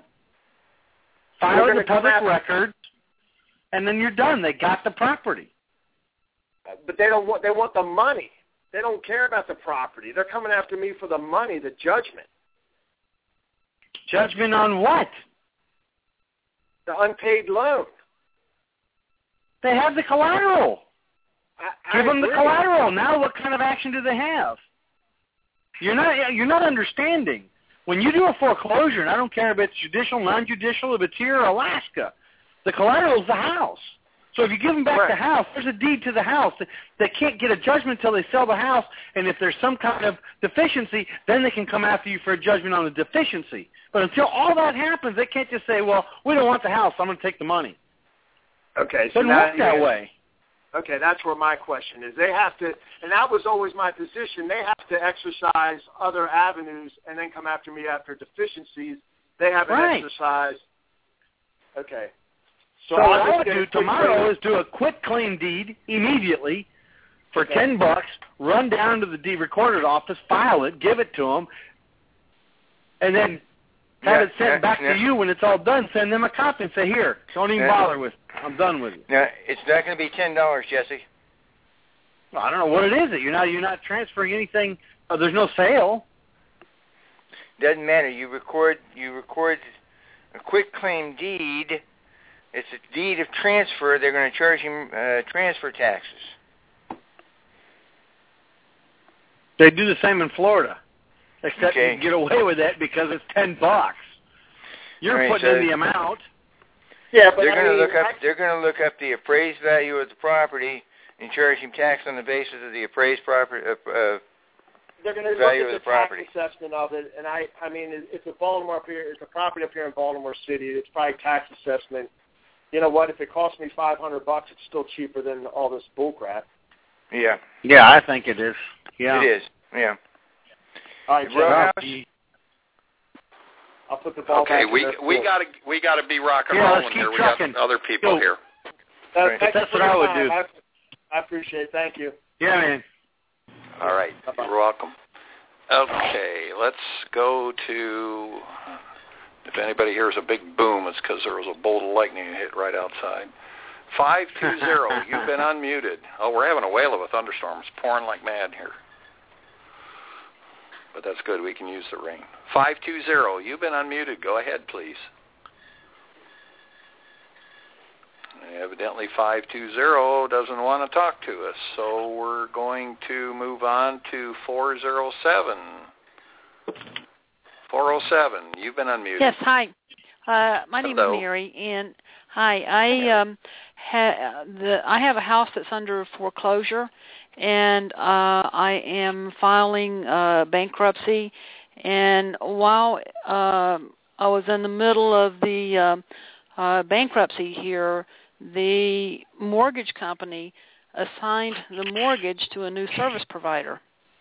File the public record, and then you're done. They got the property. But they don't want. They want the money. They don't care about the property. They're coming after me for the money, the judgment. Judgment on what? The unpaid loan. They have the collateral. Give them the agree. collateral. Now what kind of action do they have? You're not understanding. When you do a foreclosure, and I don't care if it's judicial, non-judicial, if it's here or Alaska, the collateral is the house. So if you give them back the house, there's a deed to the house. They can't get a judgment until they sell the house, and if there's some kind of deficiency, then they can come after you for a judgment on the deficiency. But until all that happens, they can't just say, well, we don't want the house, I'm going to take the money. Okay. So it doesn't work that way. Okay, that's where my question is. They have to, and that was always my position, they have to exercise other avenues and then come after me after deficiencies. They haven't exercised. Okay. So what I would do tomorrow is do a quitclaim deed immediately for $10, run down to the deed recorder's office, file it, give it to them, and then have it sent back to you when it's all done. Send them a copy and say, here, don't even bother with it. I'm done with it. Now, it's not going to be $10, Jesse. Well, I don't know what it is. You're not transferring anything. There's no sale. Doesn't matter. You record a quitclaim deed. It's a deed of transfer. They're going to charge him transfer taxes. They do the same in Florida, except you can get away with it because it's $10. You're putting in the amount. Yeah, but they're going to look up the appraised value of the property and charge him tax on the basis of the appraised property. They're going to value look of at the property. Tax assessment of it, and I mean, it's a Baltimore up here. It's a property up here in Baltimore City. It's probably tax assessment. You know what? If it costs me $500, it's still cheaper than all this bullcrap. Yeah. Yeah, I think it is. Yeah. It is. Yeah. All right, I'll put the ball back. Okay, we got to be rock and rolling here. We got other people here. That's what I would do. I appreciate it. Thank you. Yeah, man. All right. You're welcome. Okay, let's go to If anybody hears a big boom, it's because there was a bolt of lightning that hit right outside. 520, you've been unmuted. Oh, we're having a whale of a thunderstorm. It's pouring like mad here. But that's good. We can use the rain. 520, you've been unmuted. Go ahead, please. Evidently 520 doesn't want to talk to us, so we're going to move on to 407. 407, you've been unmuted. Yes, hi. My name is Mary, and hi. I have a house that's under foreclosure, and I am filing bankruptcy. And while I was in the middle of the bankruptcy here, the mortgage company assigned the mortgage to a new service provider.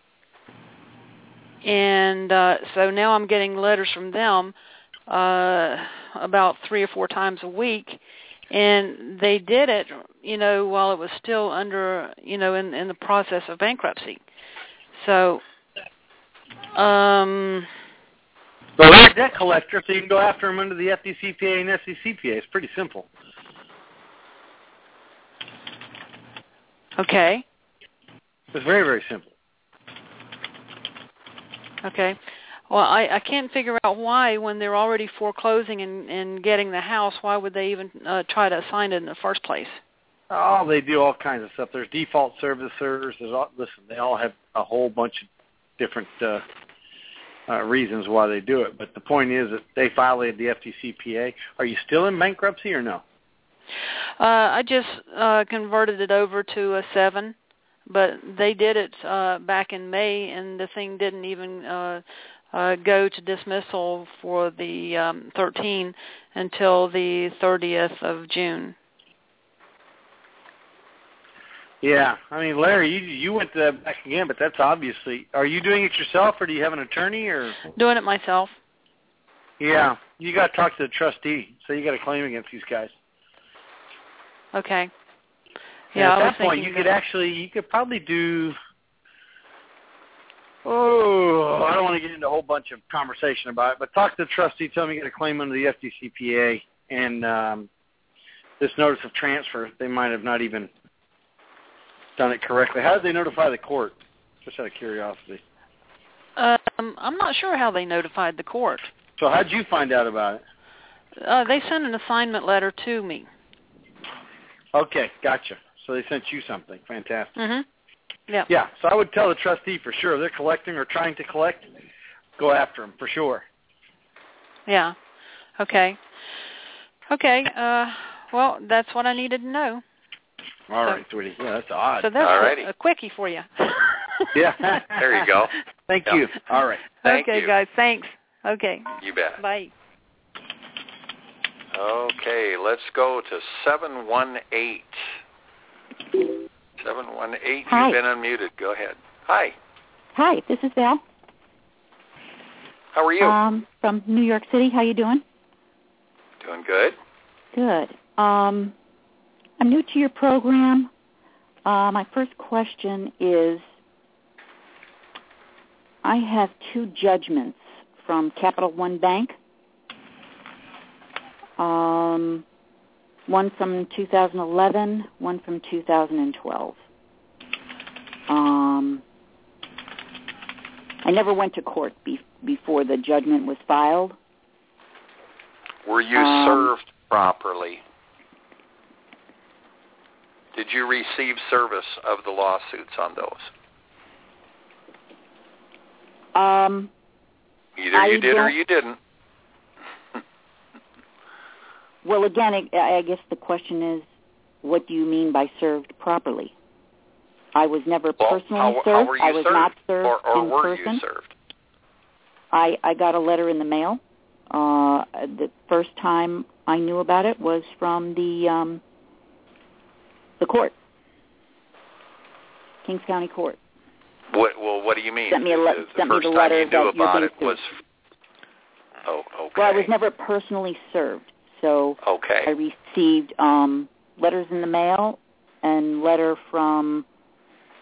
And so now I'm getting letters from them about 3 or 4 times a week. And they did it, while it was still under, in the process of bankruptcy. So, well, they're a debt collector, so you can go after them under the FDCPA and SCCPA. It's pretty simple. Okay. It's very, very simple. Okay. Well, I can't figure out why, when they're already foreclosing and getting the house, why would they even try to assign it in the first place? Oh, they do all kinds of stuff. There's default servicers. They all have a whole bunch of different reasons why they do it. But the point is that they violated the FDCPA. Are you still in bankruptcy or no? I just converted it over to a 7, but they did it back in May, and the thing didn't even go to dismissal for the 13 until the 30th of June. Yeah, I mean, Larry, you went back again, but that's obviously. Are you doing it yourself, or do you have an attorney, or doing it myself? Yeah, you got to talk to the trustee, so you got a claim against these guys. Okay. Yeah, at that point, you could probably do. Oh, I don't want to get into a whole bunch of conversation about it, but talk to the trustee, tell me you got a claim under the FDCPA, and this notice of transfer, they might have not even done it correctly. How did they notify the court? Just out of curiosity. I'm not sure how they notified the court. So how did you find out about it? They sent an assignment letter to me. Okay, gotcha. So they sent you something. Fantastic. Mm-hmm. Yeah. Yeah, so I would tell the trustee for sure. If they're collecting or trying to collect, go after them for sure. Yeah. Okay. Okay. Well, that's what I needed to know. All right, sweetie. Yeah, that's odd. So that's a quickie for you. Yeah. There you go. Thank you. All right. Thank you. Guys. Thanks. Okay. You bet. Bye. Okay, let's go to 718. 718, Hi. You've been unmuted. Go ahead. Hi. Hi, this is Val. How are you? From New York City. How you doing? Doing good. Good. I'm new to your program. My first question is, I have 2 judgments from Capital One Bank. One from 2011, one from 2012. I never went to court before the judgment was filed. Were you served properly? Did you receive service of the lawsuits on those? Either you did or you didn't. Well, again, I guess the question is, what do you mean by served properly? I was never personally served. How were you I was served? not served or in were person. You served? I got a letter in the mail. The first time I knew about it was from the court, Kings County Court. What do you mean? Sent me the letter time you knew about it was. Oh, okay. Well, I was never personally served, so I received letters in the mail and letter from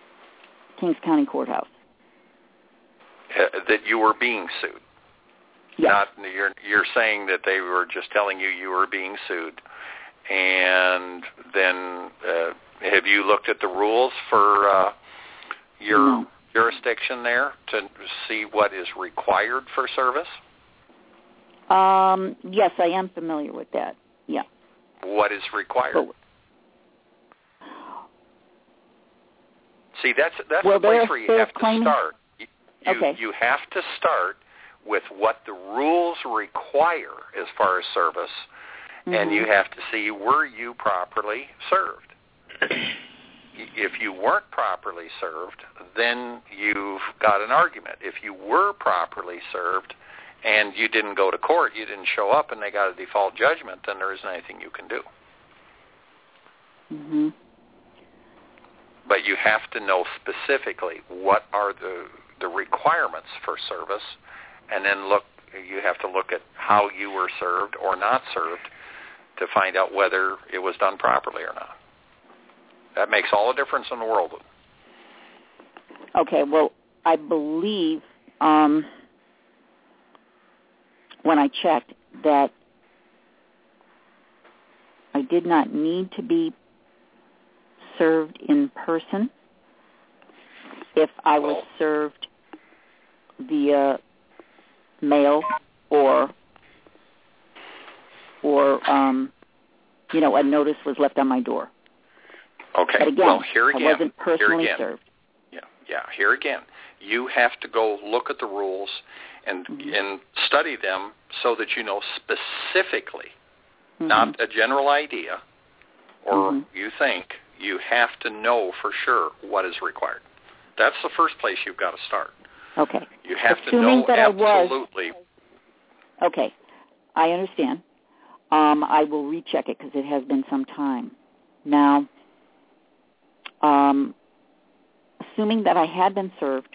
Kings County Courthouse. That you were being sued. Yes. You're saying that they were just telling you were being sued, and then have you looked at the rules for your jurisdiction there to see what is required for service? Yes, I am familiar with that. Yeah. What is required? See, that's the place where you have to start. You have to start with what the rules require as far as service, and you have to see, were you properly served? If you weren't properly served, then you've got an argument. If you were properly served and you didn't go to court, you didn't show up, and they got a default judgment, then there isn't anything you can do. Mm-hmm. But you have to know specifically what are the requirements for service, and then you have to look at how you were served or not served to find out whether it was done properly or not. That makes all the difference in the world. Okay, well, I believe when I checked that I did not need to be served in person if I was served via mail or a notice was left on my door. Okay. But again, well, here again, I wasn't personally served. Yeah. Here again, you have to go look at the rules and study them so that you know specifically, not a general idea, or you think. You have to know for sure what is required. That's the first place you've got to start. Okay. You have to know absolutely. Okay, I understand. I will recheck it because it has been some time. Now, assuming that I had been served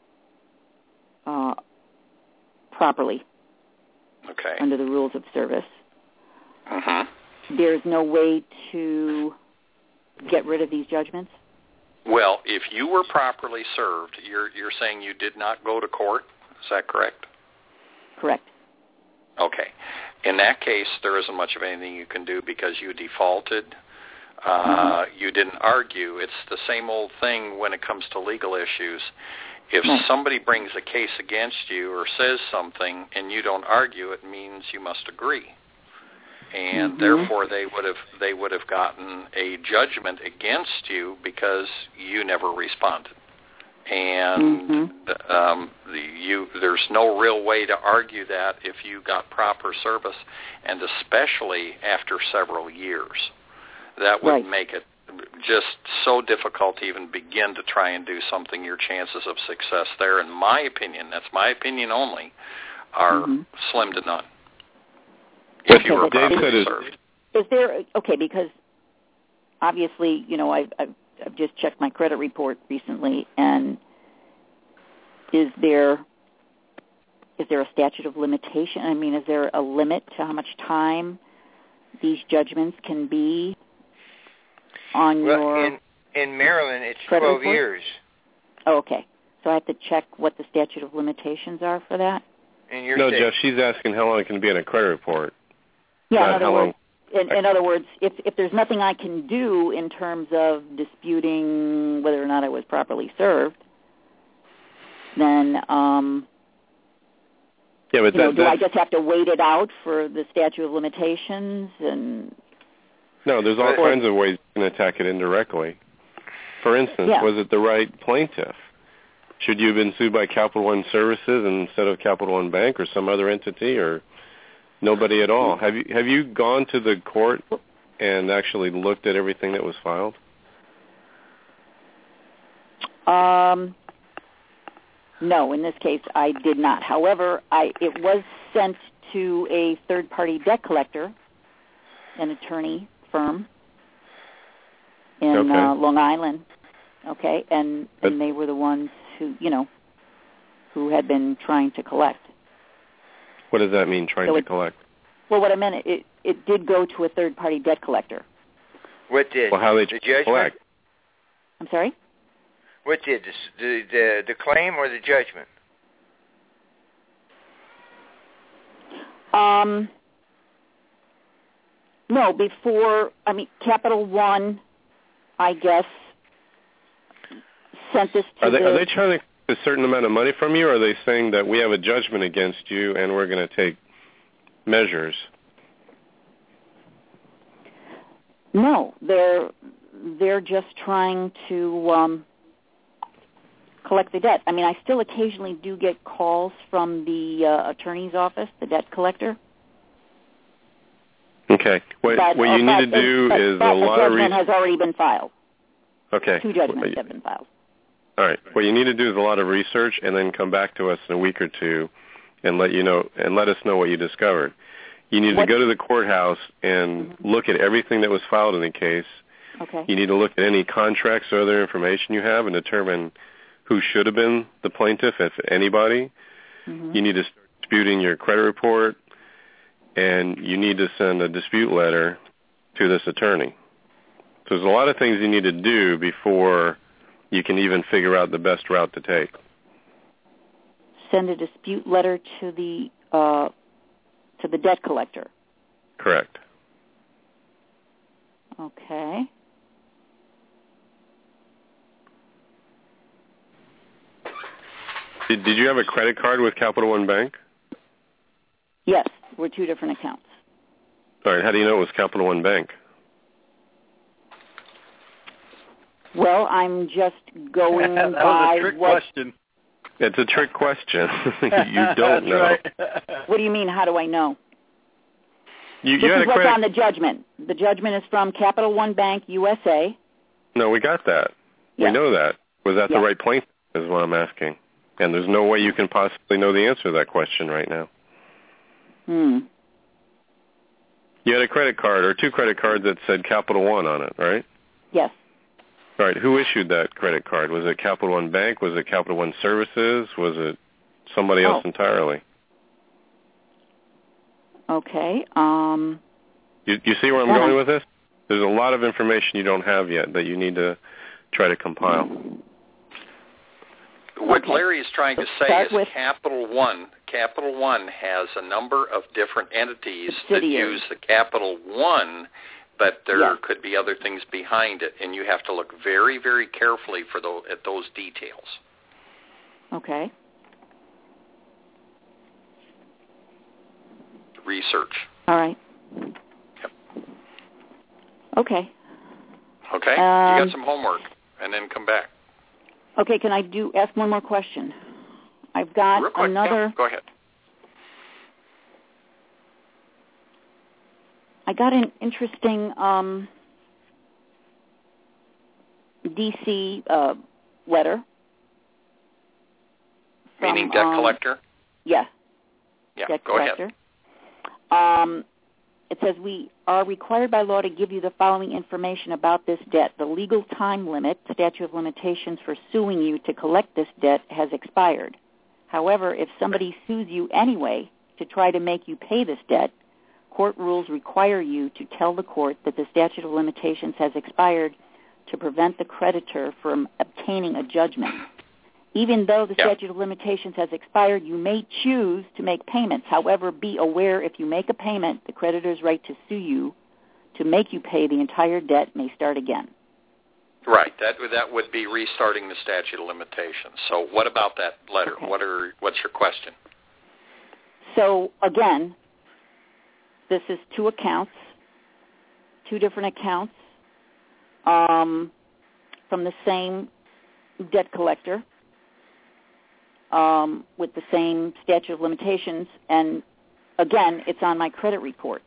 properly under the rules of service, there's no way to get rid of these judgments? Well, if you were properly served, you're saying you did not go to court? Is that correct? Correct. Okay. In that case, there isn't much of anything you can do because you defaulted. You didn't argue. It's the same old thing when it comes to legal issues. If somebody brings a case against you or says something and you don't argue, it means you must agree. And therefore they would have gotten a judgment against you because you never responded. And there's no real way to argue that if you got proper service, and especially after several years. That would make it just so difficult to even begin to try and do something. Your chances of success there, in my opinion, that's my opinion only, are slim to none. If you were properly served. Is there because obviously, I've just checked my credit report recently, and is there a statute of limitation? I mean, is there a limit to how much time these judgments can be on your in Maryland, it's 12 report? Years. Oh, okay. So I have to check what the statute of limitations are for that? No, Jeff, she's asking how long it can be in a credit report. Yeah, in other words, if there's nothing I can do in terms of disputing whether or not I was properly served, then do I just have to wait it out for the statute of limitations? No, there's all kinds of ways you can attack it indirectly. For instance, was it the right plaintiff? Should you have been sued by Capital One Services instead of Capital One Bank or some other entity, or nobody at all? Have you gone to the court and actually looked at everything that was filed? No, in this case I did not. However, it was sent to a third-party debt collector, an attorney firm in Long Island. Okay, and they were the ones who had been trying to collect. What does that mean, trying to collect? Well, what I meant, it did go to a third-party debt collector. What did? Well, how they the judgment? Collect? I'm sorry? What did? The claim or the judgment? No, before, Capital One, I guess, sent this to Are they trying to get a certain amount of money from you, or are they saying that we have a judgment against you and we're going to take measures? No, they're just trying to collect the debt. I still occasionally do get calls from the attorney's office, the debt collector. Okay. What you need to do is a lot of judgment has already been filed. Okay. 2 judgments have been filed. All right. What you need to do is a lot of research, and then come back to us in a week or two, and let us know what you discovered. You need to go to the courthouse and look at everything that was filed in the case. Okay. You need to look at any contracts or other information you have and determine who should have been the plaintiff, if anybody. You need to start disputing your credit report, and you need to send a dispute letter to this attorney. So there's a lot of things you need to do before you can even figure out the best route to take. Send a dispute letter to the debt collector. Correct. Okay. Did you have a credit card with Capital One Bank? Yes, we're 2 different accounts. All right. How do you know it was Capital One Bank? Well, I'm just going that by was a trick what... question. It's a trick question. You don't know. Right. What do you mean, how do I know? You this had is what's on the judgment. The judgment is from Capital One Bank, USA. No, we got that. Yes. We know that. Was that the right plaintiff is what I'm asking. And there's no way you can possibly know the answer to that question right now. You had a credit card or 2 credit cards that said Capital One on it, right? Yes. All right. Who issued that credit card? Was it Capital One Bank? Was it Capital One Services? Was it somebody else entirely? Okay. You see where I'm going with this? There's a lot of information you don't have yet that you need to try to compile. What Larry is trying to say is Capital One has a number of different entities that use the Capital One, but there could be other things behind it, and you have to look very, very carefully at those details. Okay. Research. All right. Yep. Okay. Okay. You got some homework, and then come back. Okay. Can I ask one more question? I've got another. Yeah, go ahead. I got an interesting DC letter. Meaning debt collector? Yeah. Yeah, debt go collector. ahead. It says, we are required by law to give you the following information about this debt. The legal time limit, statute of limitations for suing you to collect this debt has expired. However, if somebody sues you anyway to try to make you pay this debt, court rules require you to tell the court that the statute of limitations has expired to prevent the creditor from obtaining a judgment. Even though the statute of limitations has expired, you may choose to make payments. However, be aware if you make a payment, the creditor's right to sue you to make you pay the entire debt may start again. Right. That would be restarting the statute of limitations. So what about that letter? Okay. What's your question? So, again, this is 2 accounts, 2 different accounts from the same debt collector. With the same statute of limitations, and again, it's on my credit report.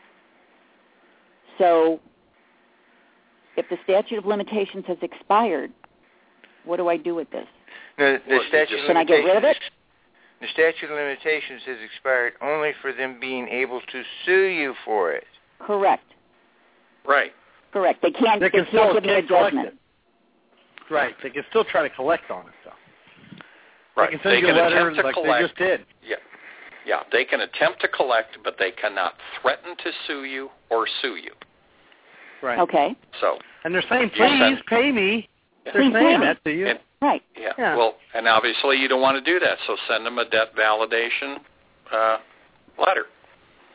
So if the statute of limitations has expired, what do I do with this? The statute Can I get rid of it? The statute of limitations has expired only for them being able to sue you for it. Correct. Right. Correct. They can't give me a judgment. Right. They can still try to collect on it, though. Right. They can send you a letter like they just did. Yeah, they can attempt to collect, but they cannot threaten to sue you or sue you. Right. Okay. So. And they're saying, please pay me. They're saying that to you. Right. Yeah. Well, and obviously you don't want to do that, so send them a debt validation letter.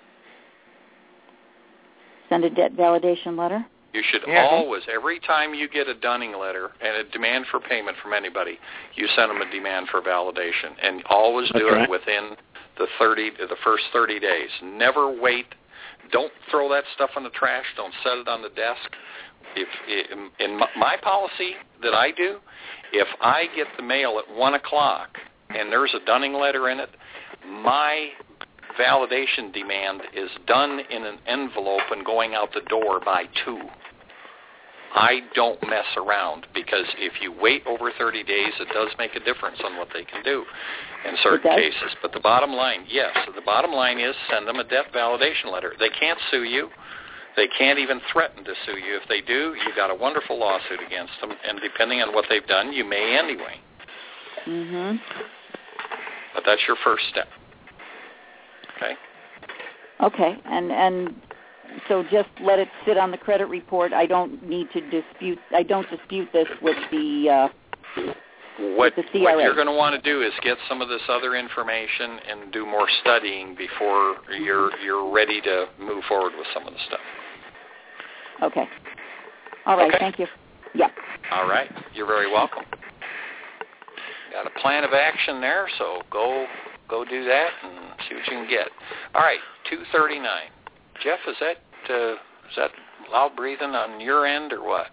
send a debt validation letter? You should always, every time you get a Dunning letter and a demand for payment from anybody, you send them a demand for validation, and always do it within the first 30 days. Never wait. Don't throw that stuff in the trash. Don't set it on the desk. In my policy that I do, if I get the mail at 1 o'clock and there's a Dunning letter in it, my validation demand is done in an envelope and going out the door by 2. I don't mess around, because if you wait over 30 days, it does make a difference on what they can do in certain cases. But the bottom line, is send them a debt validation letter. They can't sue you. They can't even threaten to sue you. If they do, you got a wonderful lawsuit against them, and depending on what they've done, you may anyway. Mm-hmm. But that's your first step. Okay. Okay, and so just let it sit on the credit report. I don't need to dispute. I don't dispute this with the CRA. What you're going to want to do is get some of this other information and do more studying before you're ready to move forward with some of the stuff. Okay. All right. Okay. Thank you. Yeah. All right. You're very welcome. Got a plan of action there, so go do that and see what you can get. All right, 239. Jeff, is that loud breathing on your end or what?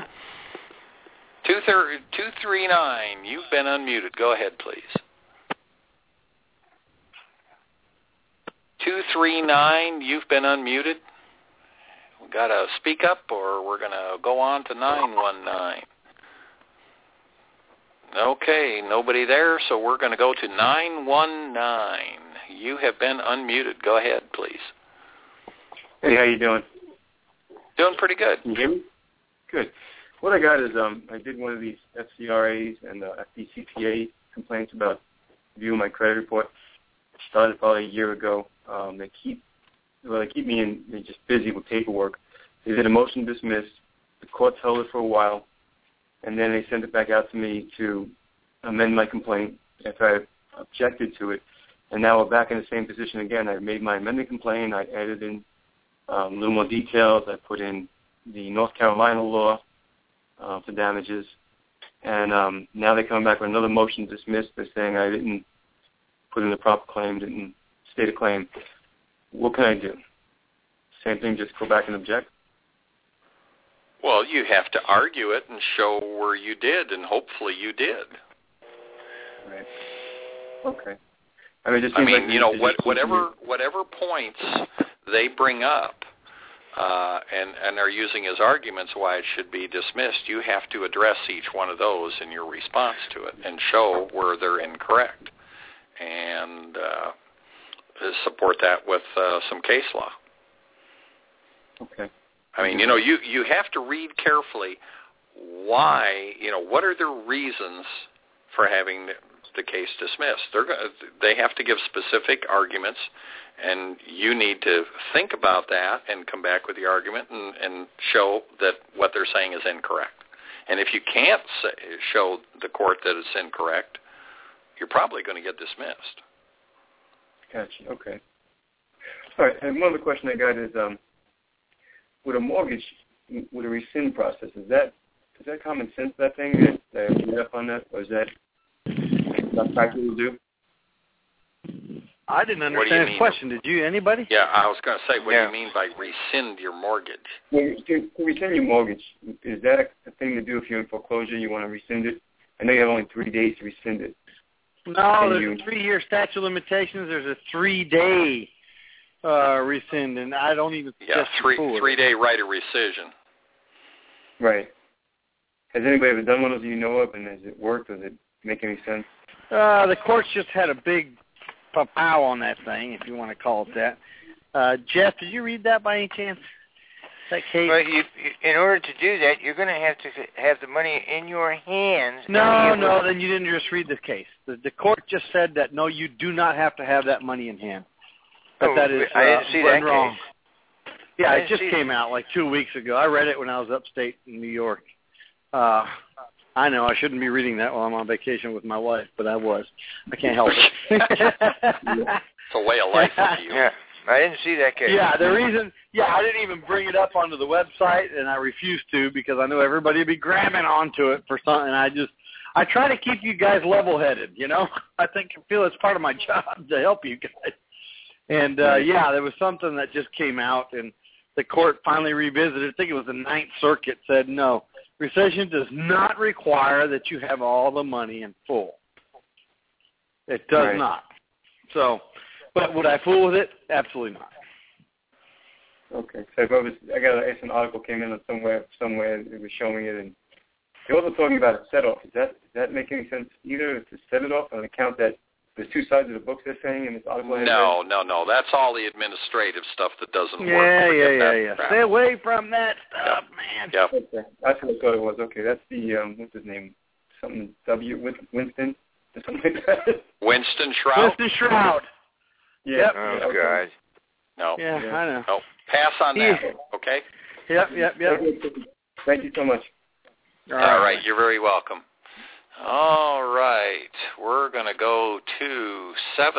239, you've been unmuted. Go ahead, please. 239, you've been unmuted. We got to speak up, or we're going to go on to 919. Okay, nobody there, so we're going to go to 919. You have been unmuted. Go ahead, please. Hey, how you doing? Doing pretty good. Can you hear me? Good. What I got is I did one of these FCRAs and FDCPA complaints about viewing my credit report. Started probably a year ago. They keep me just busy with paperwork. They did a motion to dismiss. The court held it for a while, and then they sent it back out to me to amend my complaint after I objected to it. And now we're back in the same position again. I made my amended complaint. I added in a little more details. I put in the North Carolina law for damages. And now they're coming back with another motion to dismiss. They're saying I didn't put in the proper claim, didn't state a claim. What can I do? Same thing, just go back and object? Well, you have to argue it and show where you did, and hopefully you did. Right. Okay. I mean, whatever points they bring up and are using as arguments why it should be dismissed, you have to address each one of those in your response to it and show where they're incorrect, and support that with some case law. Okay. I mean, you have to read carefully why, what are the reasons for having the case dismissed. They have to give specific arguments, and you need to think about that and come back with the argument and show that what they're saying is incorrect. And if you can't show the court that it's incorrect, you're probably going to get dismissed. Gotcha. Okay. All right. And one other question I got is, with a mortgage, with a rescind process, is that common sense, that thing, that I read up on that, or is that not practical to do? I didn't understand his question. Did you? Anybody? Yeah, I was going to say, what do you mean by rescind your mortgage? Well, to rescind your mortgage, is that a thing to do if you're in foreclosure, you want to rescind it? I know you have only 3 days to rescind it. No, there's a 3-year statute of limitations. There's a 3-day rescind, and I don't even... Yeah, three-day right of rescission. Right. Has anybody ever done one of those you know of, and has it worked? Does it make any sense? The courts just had a big pow on that thing, if you want to call it that. Jeff, did you read that by any chance? That case? Well, in order to do that, you're going to have the money in your hands. No, then you didn't just read the case. The court just said that, no, you do not have to have that money in hand. But that is I didn't see that wrong. Case. Yeah, it just came out like 2 weeks ago. I read it when I was upstate in New York. I know I shouldn't be reading that while I'm on vacation with my wife, but I was. I can't help it. It's a way of life for you. Yeah. I didn't see that case. Yeah, the reason, I didn't even bring it up onto the website, and I refused to because I knew everybody would be grabbing onto it for something. I try to keep you guys level-headed, you know. I feel it's part of my job to help you guys. And, there was something that just came out, and the court finally revisited. I think it was the Ninth Circuit said, no, rescission does not require that you have all the money in full. It does not. So, but would I fool with it? Absolutely not. Okay. So I got an article came in somewhere it was showing it, and they're also talking about a set-off. Does that make any sense either, to set it off on account that there's two sides of the books they're saying in this article? No. That's all the administrative stuff that doesn't work. Yeah. Stay away from that stuff, man. Yep. Okay. That's what I thought it was. Okay, that's the, what's his name? Something Winston? Or something like that? Winston Shroud? Winston Shroud. Yeah. Yep. Oh, God. No. Yeah, I know. No. Pass on that, okay? Yep. Thank you so much. All right. You're very welcome. All right. We're going to go to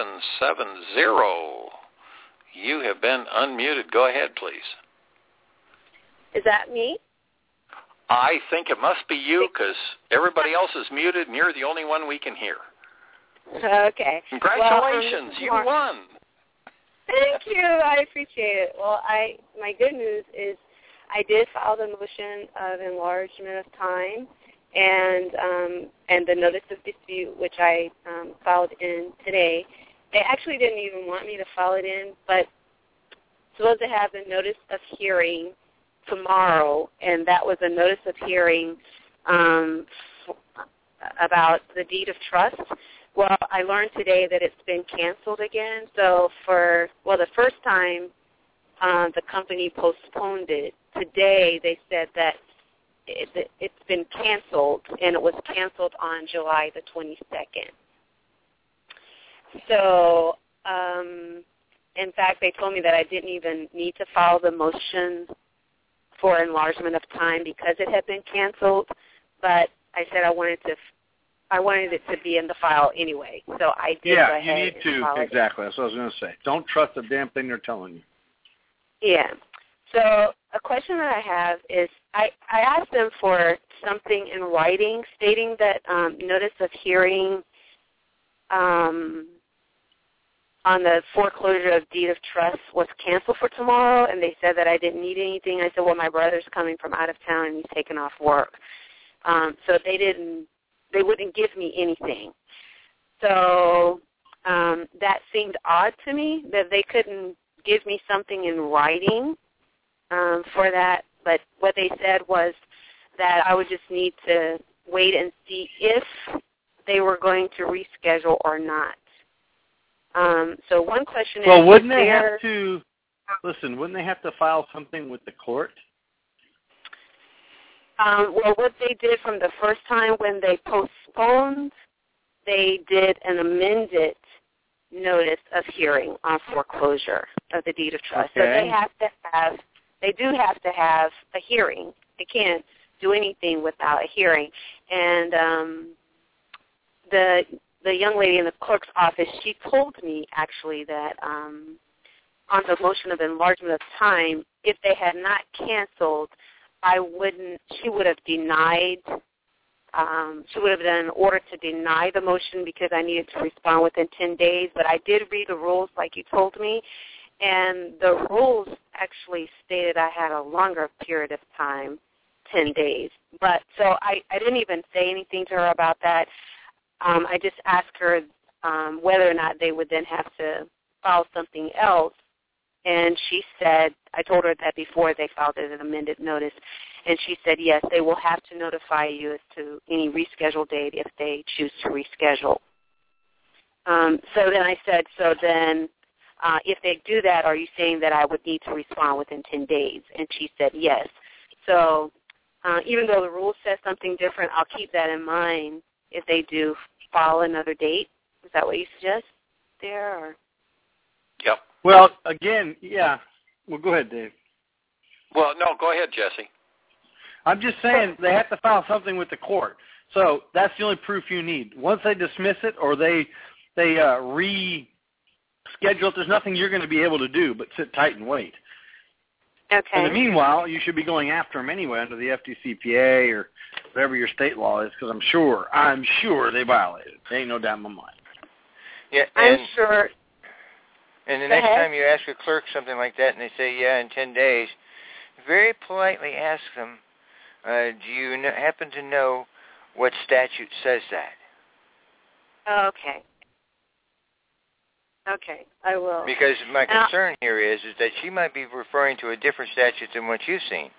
770. You have been unmuted. Go ahead, please. Is that me? I think it must be you because everybody else is muted and you're the only one we can hear. Okay. Congratulations. You won. Thank you. I appreciate it. Well, my good news is I did file the motion of enlargement of time and the notice of dispute, which I filed in today. They actually didn't even want me to file it in, but supposed to have a notice of hearing tomorrow, and that was a notice of hearing about the deed of trust. Well, I learned today that it's been canceled again. So the first time the company postponed it. Today they said that it's been canceled, and it was canceled on July the 22nd. So, in fact, they told me that I didn't even need to file the motion for enlargement of time because it had been canceled, but I said I wanted it to be in the file anyway, so I did go ahead. Yeah, you need to, exactly. That's what I was going to say. Don't trust the damn thing they're telling you. Yeah. So a question that I have is I asked them for something in writing stating that notice of hearing on the foreclosure of deed of trust was canceled for tomorrow, and they said that I didn't need anything. I said, well, my brother's coming from out of town, and he's taking off work. So they wouldn't give me anything. So that seemed odd to me that they couldn't give me something in writing for that. But what they said was that I would just need to wait and see if they were going to reschedule or not. So one question is, wouldn't they have to file something with the court? Well, what they did from the first time when they postponed, they did an amended notice of hearing on foreclosure of the deed of trust. Okay. So they do have to have a hearing. They can't do anything without a hearing. And the young lady in the clerk's office, she told me actually that on the motion of enlargement of time, if they had not canceled, she would have denied, she would have done an order to deny the motion because I needed to respond within 10 days. But I did read the rules like you told me, and the rules actually stated I had a longer period of time, 10 days. But so I didn't even say anything to her about that. I just asked her whether or not they would then have to file something else. And she said, I told her that before they filed an amended notice, and she said, yes, they will have to notify you as to any rescheduled date if they choose to reschedule. So then I said, if they do that, are you saying that I would need to respond within 10 days? And she said, yes. So even though the rule says something different, I'll keep that in mind if they do file another date. Is that what you suggest there? Or? Yep. Well, again, yeah. Well, go ahead, Dave. Well, no, go ahead, Jesse. I'm just saying they have to file something with the court. So that's the only proof you need. Once they dismiss it or they schedule it. There's nothing you're going to be able to do but sit tight and wait. Okay. In the meanwhile, you should be going after them anyway under the FDCPA or whatever your state law is, because I'm sure they violated it. There ain't no doubt in my mind. Yeah, I'm sure. And the next time you ask a clerk something like that and they say, yeah, in 10 days, very politely ask them, do you happen to know what statute says that? Okay. Okay, I will. Because my concern here is that she might be referring to a different statute than what you've seen.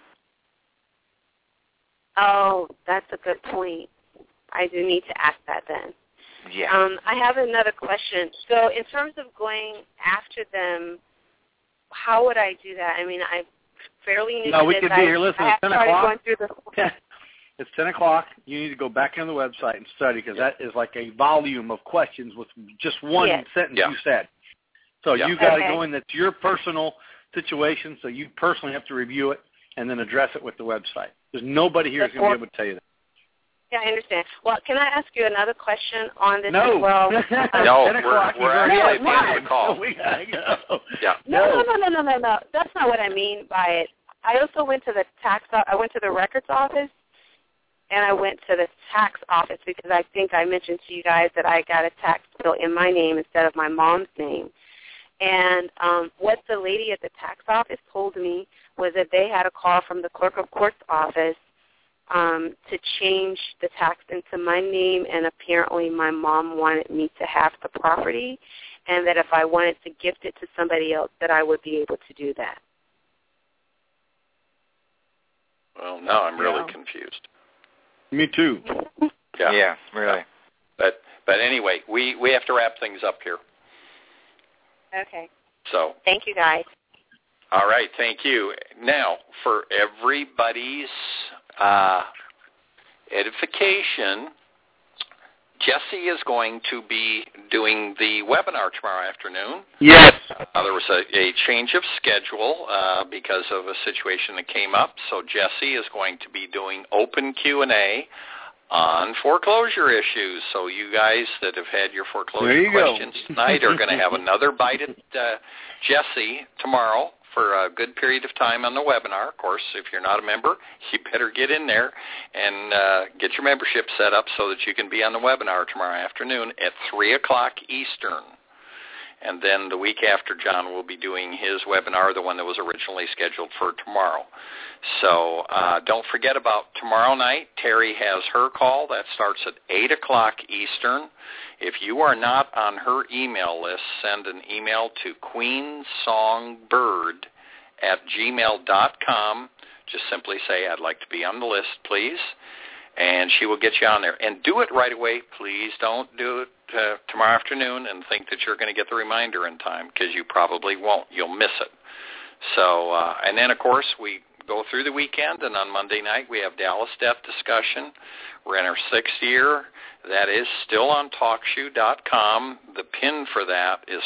Oh, that's a good point. I do need to ask that then. Yeah. I have another question. So in terms of going after them, how would I do that? I mean, I'm fairly new to this. No, we could be here. Listen, it's 10 o'clock. It's 10 o'clock. You need to go back on the website and study, because that is like a volume of questions with just one sentence you said. So you got to go in. That's your personal situation, so you personally have to review it and then address it with the website. There's nobody here who's going to be able to tell you that. Yeah, I understand. Well, can I ask you another question on this as well? No, we're actually at the call. We got to go. Yeah. No. That's not what I mean by it. I also went to the records office, and I went to the tax office because I think I mentioned to you guys that I got a tax bill in my name instead of my mom's name. And what the lady at the tax office told me was that they had a call from the clerk of court's office to change the tax into my name, and apparently my mom wanted me to have the property, and that if I wanted to gift it to somebody else, that I would be able to do that. Well, now I'm really confused. Me too. Yeah, really. But anyway, we have to wrap things up here. Okay. So. Thank you, guys. All right, thank you. Now, for everybody's edification, Jesse is going to be doing the webinar tomorrow afternoon. Yes. There was a change of schedule because of a situation that came up, so Jesse is going to be doing open Q&A on foreclosure issues. So you guys that have had your foreclosure questions tonight are going to have another bite at Jesse tomorrow for a good period of time on the webinar. Of course, if you're not a member, you better get in there and get your membership set up so that you can be on the webinar tomorrow afternoon at 3 o'clock Eastern. And then the week after, John will be doing his webinar, the one that was originally scheduled for tomorrow. So don't forget about tomorrow night. Terry has her call. That starts at 8 o'clock Eastern. If you are not on her email list, send an email to queensongbird@gmail.com. Just simply say, I'd like to be on the list, please. And she will get you on there. And do it right away. Please don't do it tomorrow afternoon and think that you're going to get the reminder in time, because you probably won't. You'll miss it. So, and then, of course, we go through the weekend, and on Monday night we have Dallas Death Discussion. We're in our 6th year. That is still on TalkShoe.com. The pin for that is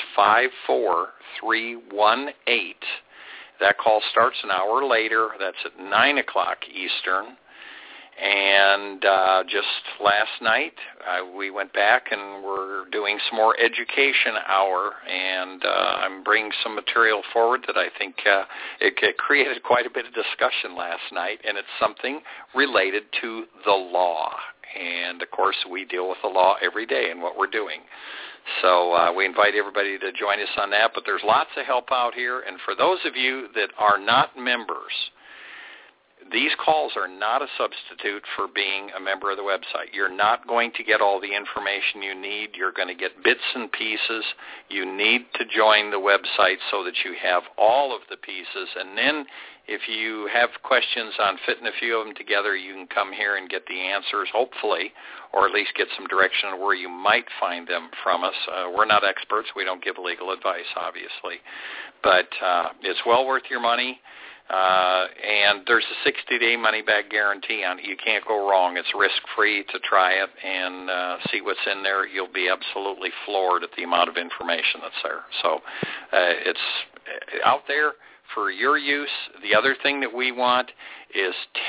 54318. That call starts an hour later. That's at 9 o'clock Eastern. And just last night, we went back and we're doing some more education hour, and I'm bringing some material forward that I think it created quite a bit of discussion last night, and it's something related to the law. And, of course, we deal with the law every day in what we're doing. So we invite everybody to join us on that, but there's lots of help out here. And for those of you that are not members, these calls are not a substitute for being a member of the website. You're not going to get all the information you need. You're going to get bits and pieces. You need to join the website so that you have all of the pieces. And then if you have questions on fitting a few of them together, you can come here and get the answers, hopefully, or at least get some direction on where you might find them from us. We're not experts. We don't give legal advice, obviously. But it's well worth your money. And there's a 60-day money-back guarantee on it. You can't go wrong. It's risk-free to try it and see what's in there. You'll be absolutely floored at the amount of information that's there. So it's out there for your use. The other thing that we want is tell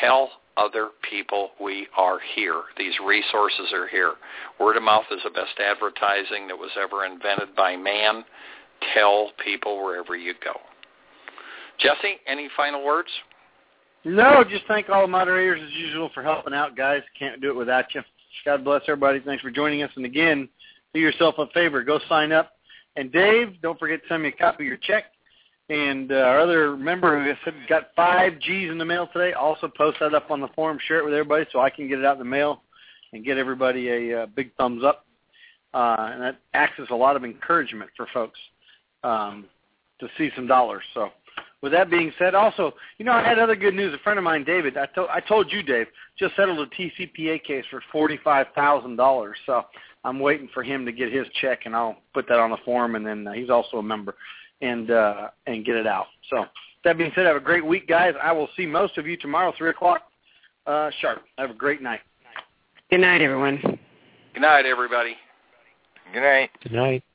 other people we are here. These resources are here. Word of mouth is the best advertising that was ever invented by man. Tell people wherever you go. Jesse, any final words? No, just thank all the moderators as usual for helping out, guys. Can't do it without you. God bless everybody. Thanks for joining us. And again, do yourself a favor. Go sign up. And Dave, don't forget to send me a copy of your check. And our other member who said got 5 G's in the mail today, also post that up on the forum, share it with everybody so I can get it out in the mail and get everybody a big thumbs up. And that acts as a lot of encouragement for folks to see some dollars. So with that being said, also, I had other good news. A friend of mine, David, I told you, Dave, just settled a TCPA case for $45,000. So I'm waiting for him to get his check, and I'll put that on the forum, and then he's also a member, and get it out. So that being said, have a great week, guys. I will see most of you tomorrow, 3 o'clock sharp. Have a great night. Good night, everyone. Good night, everybody. Good night. Good night.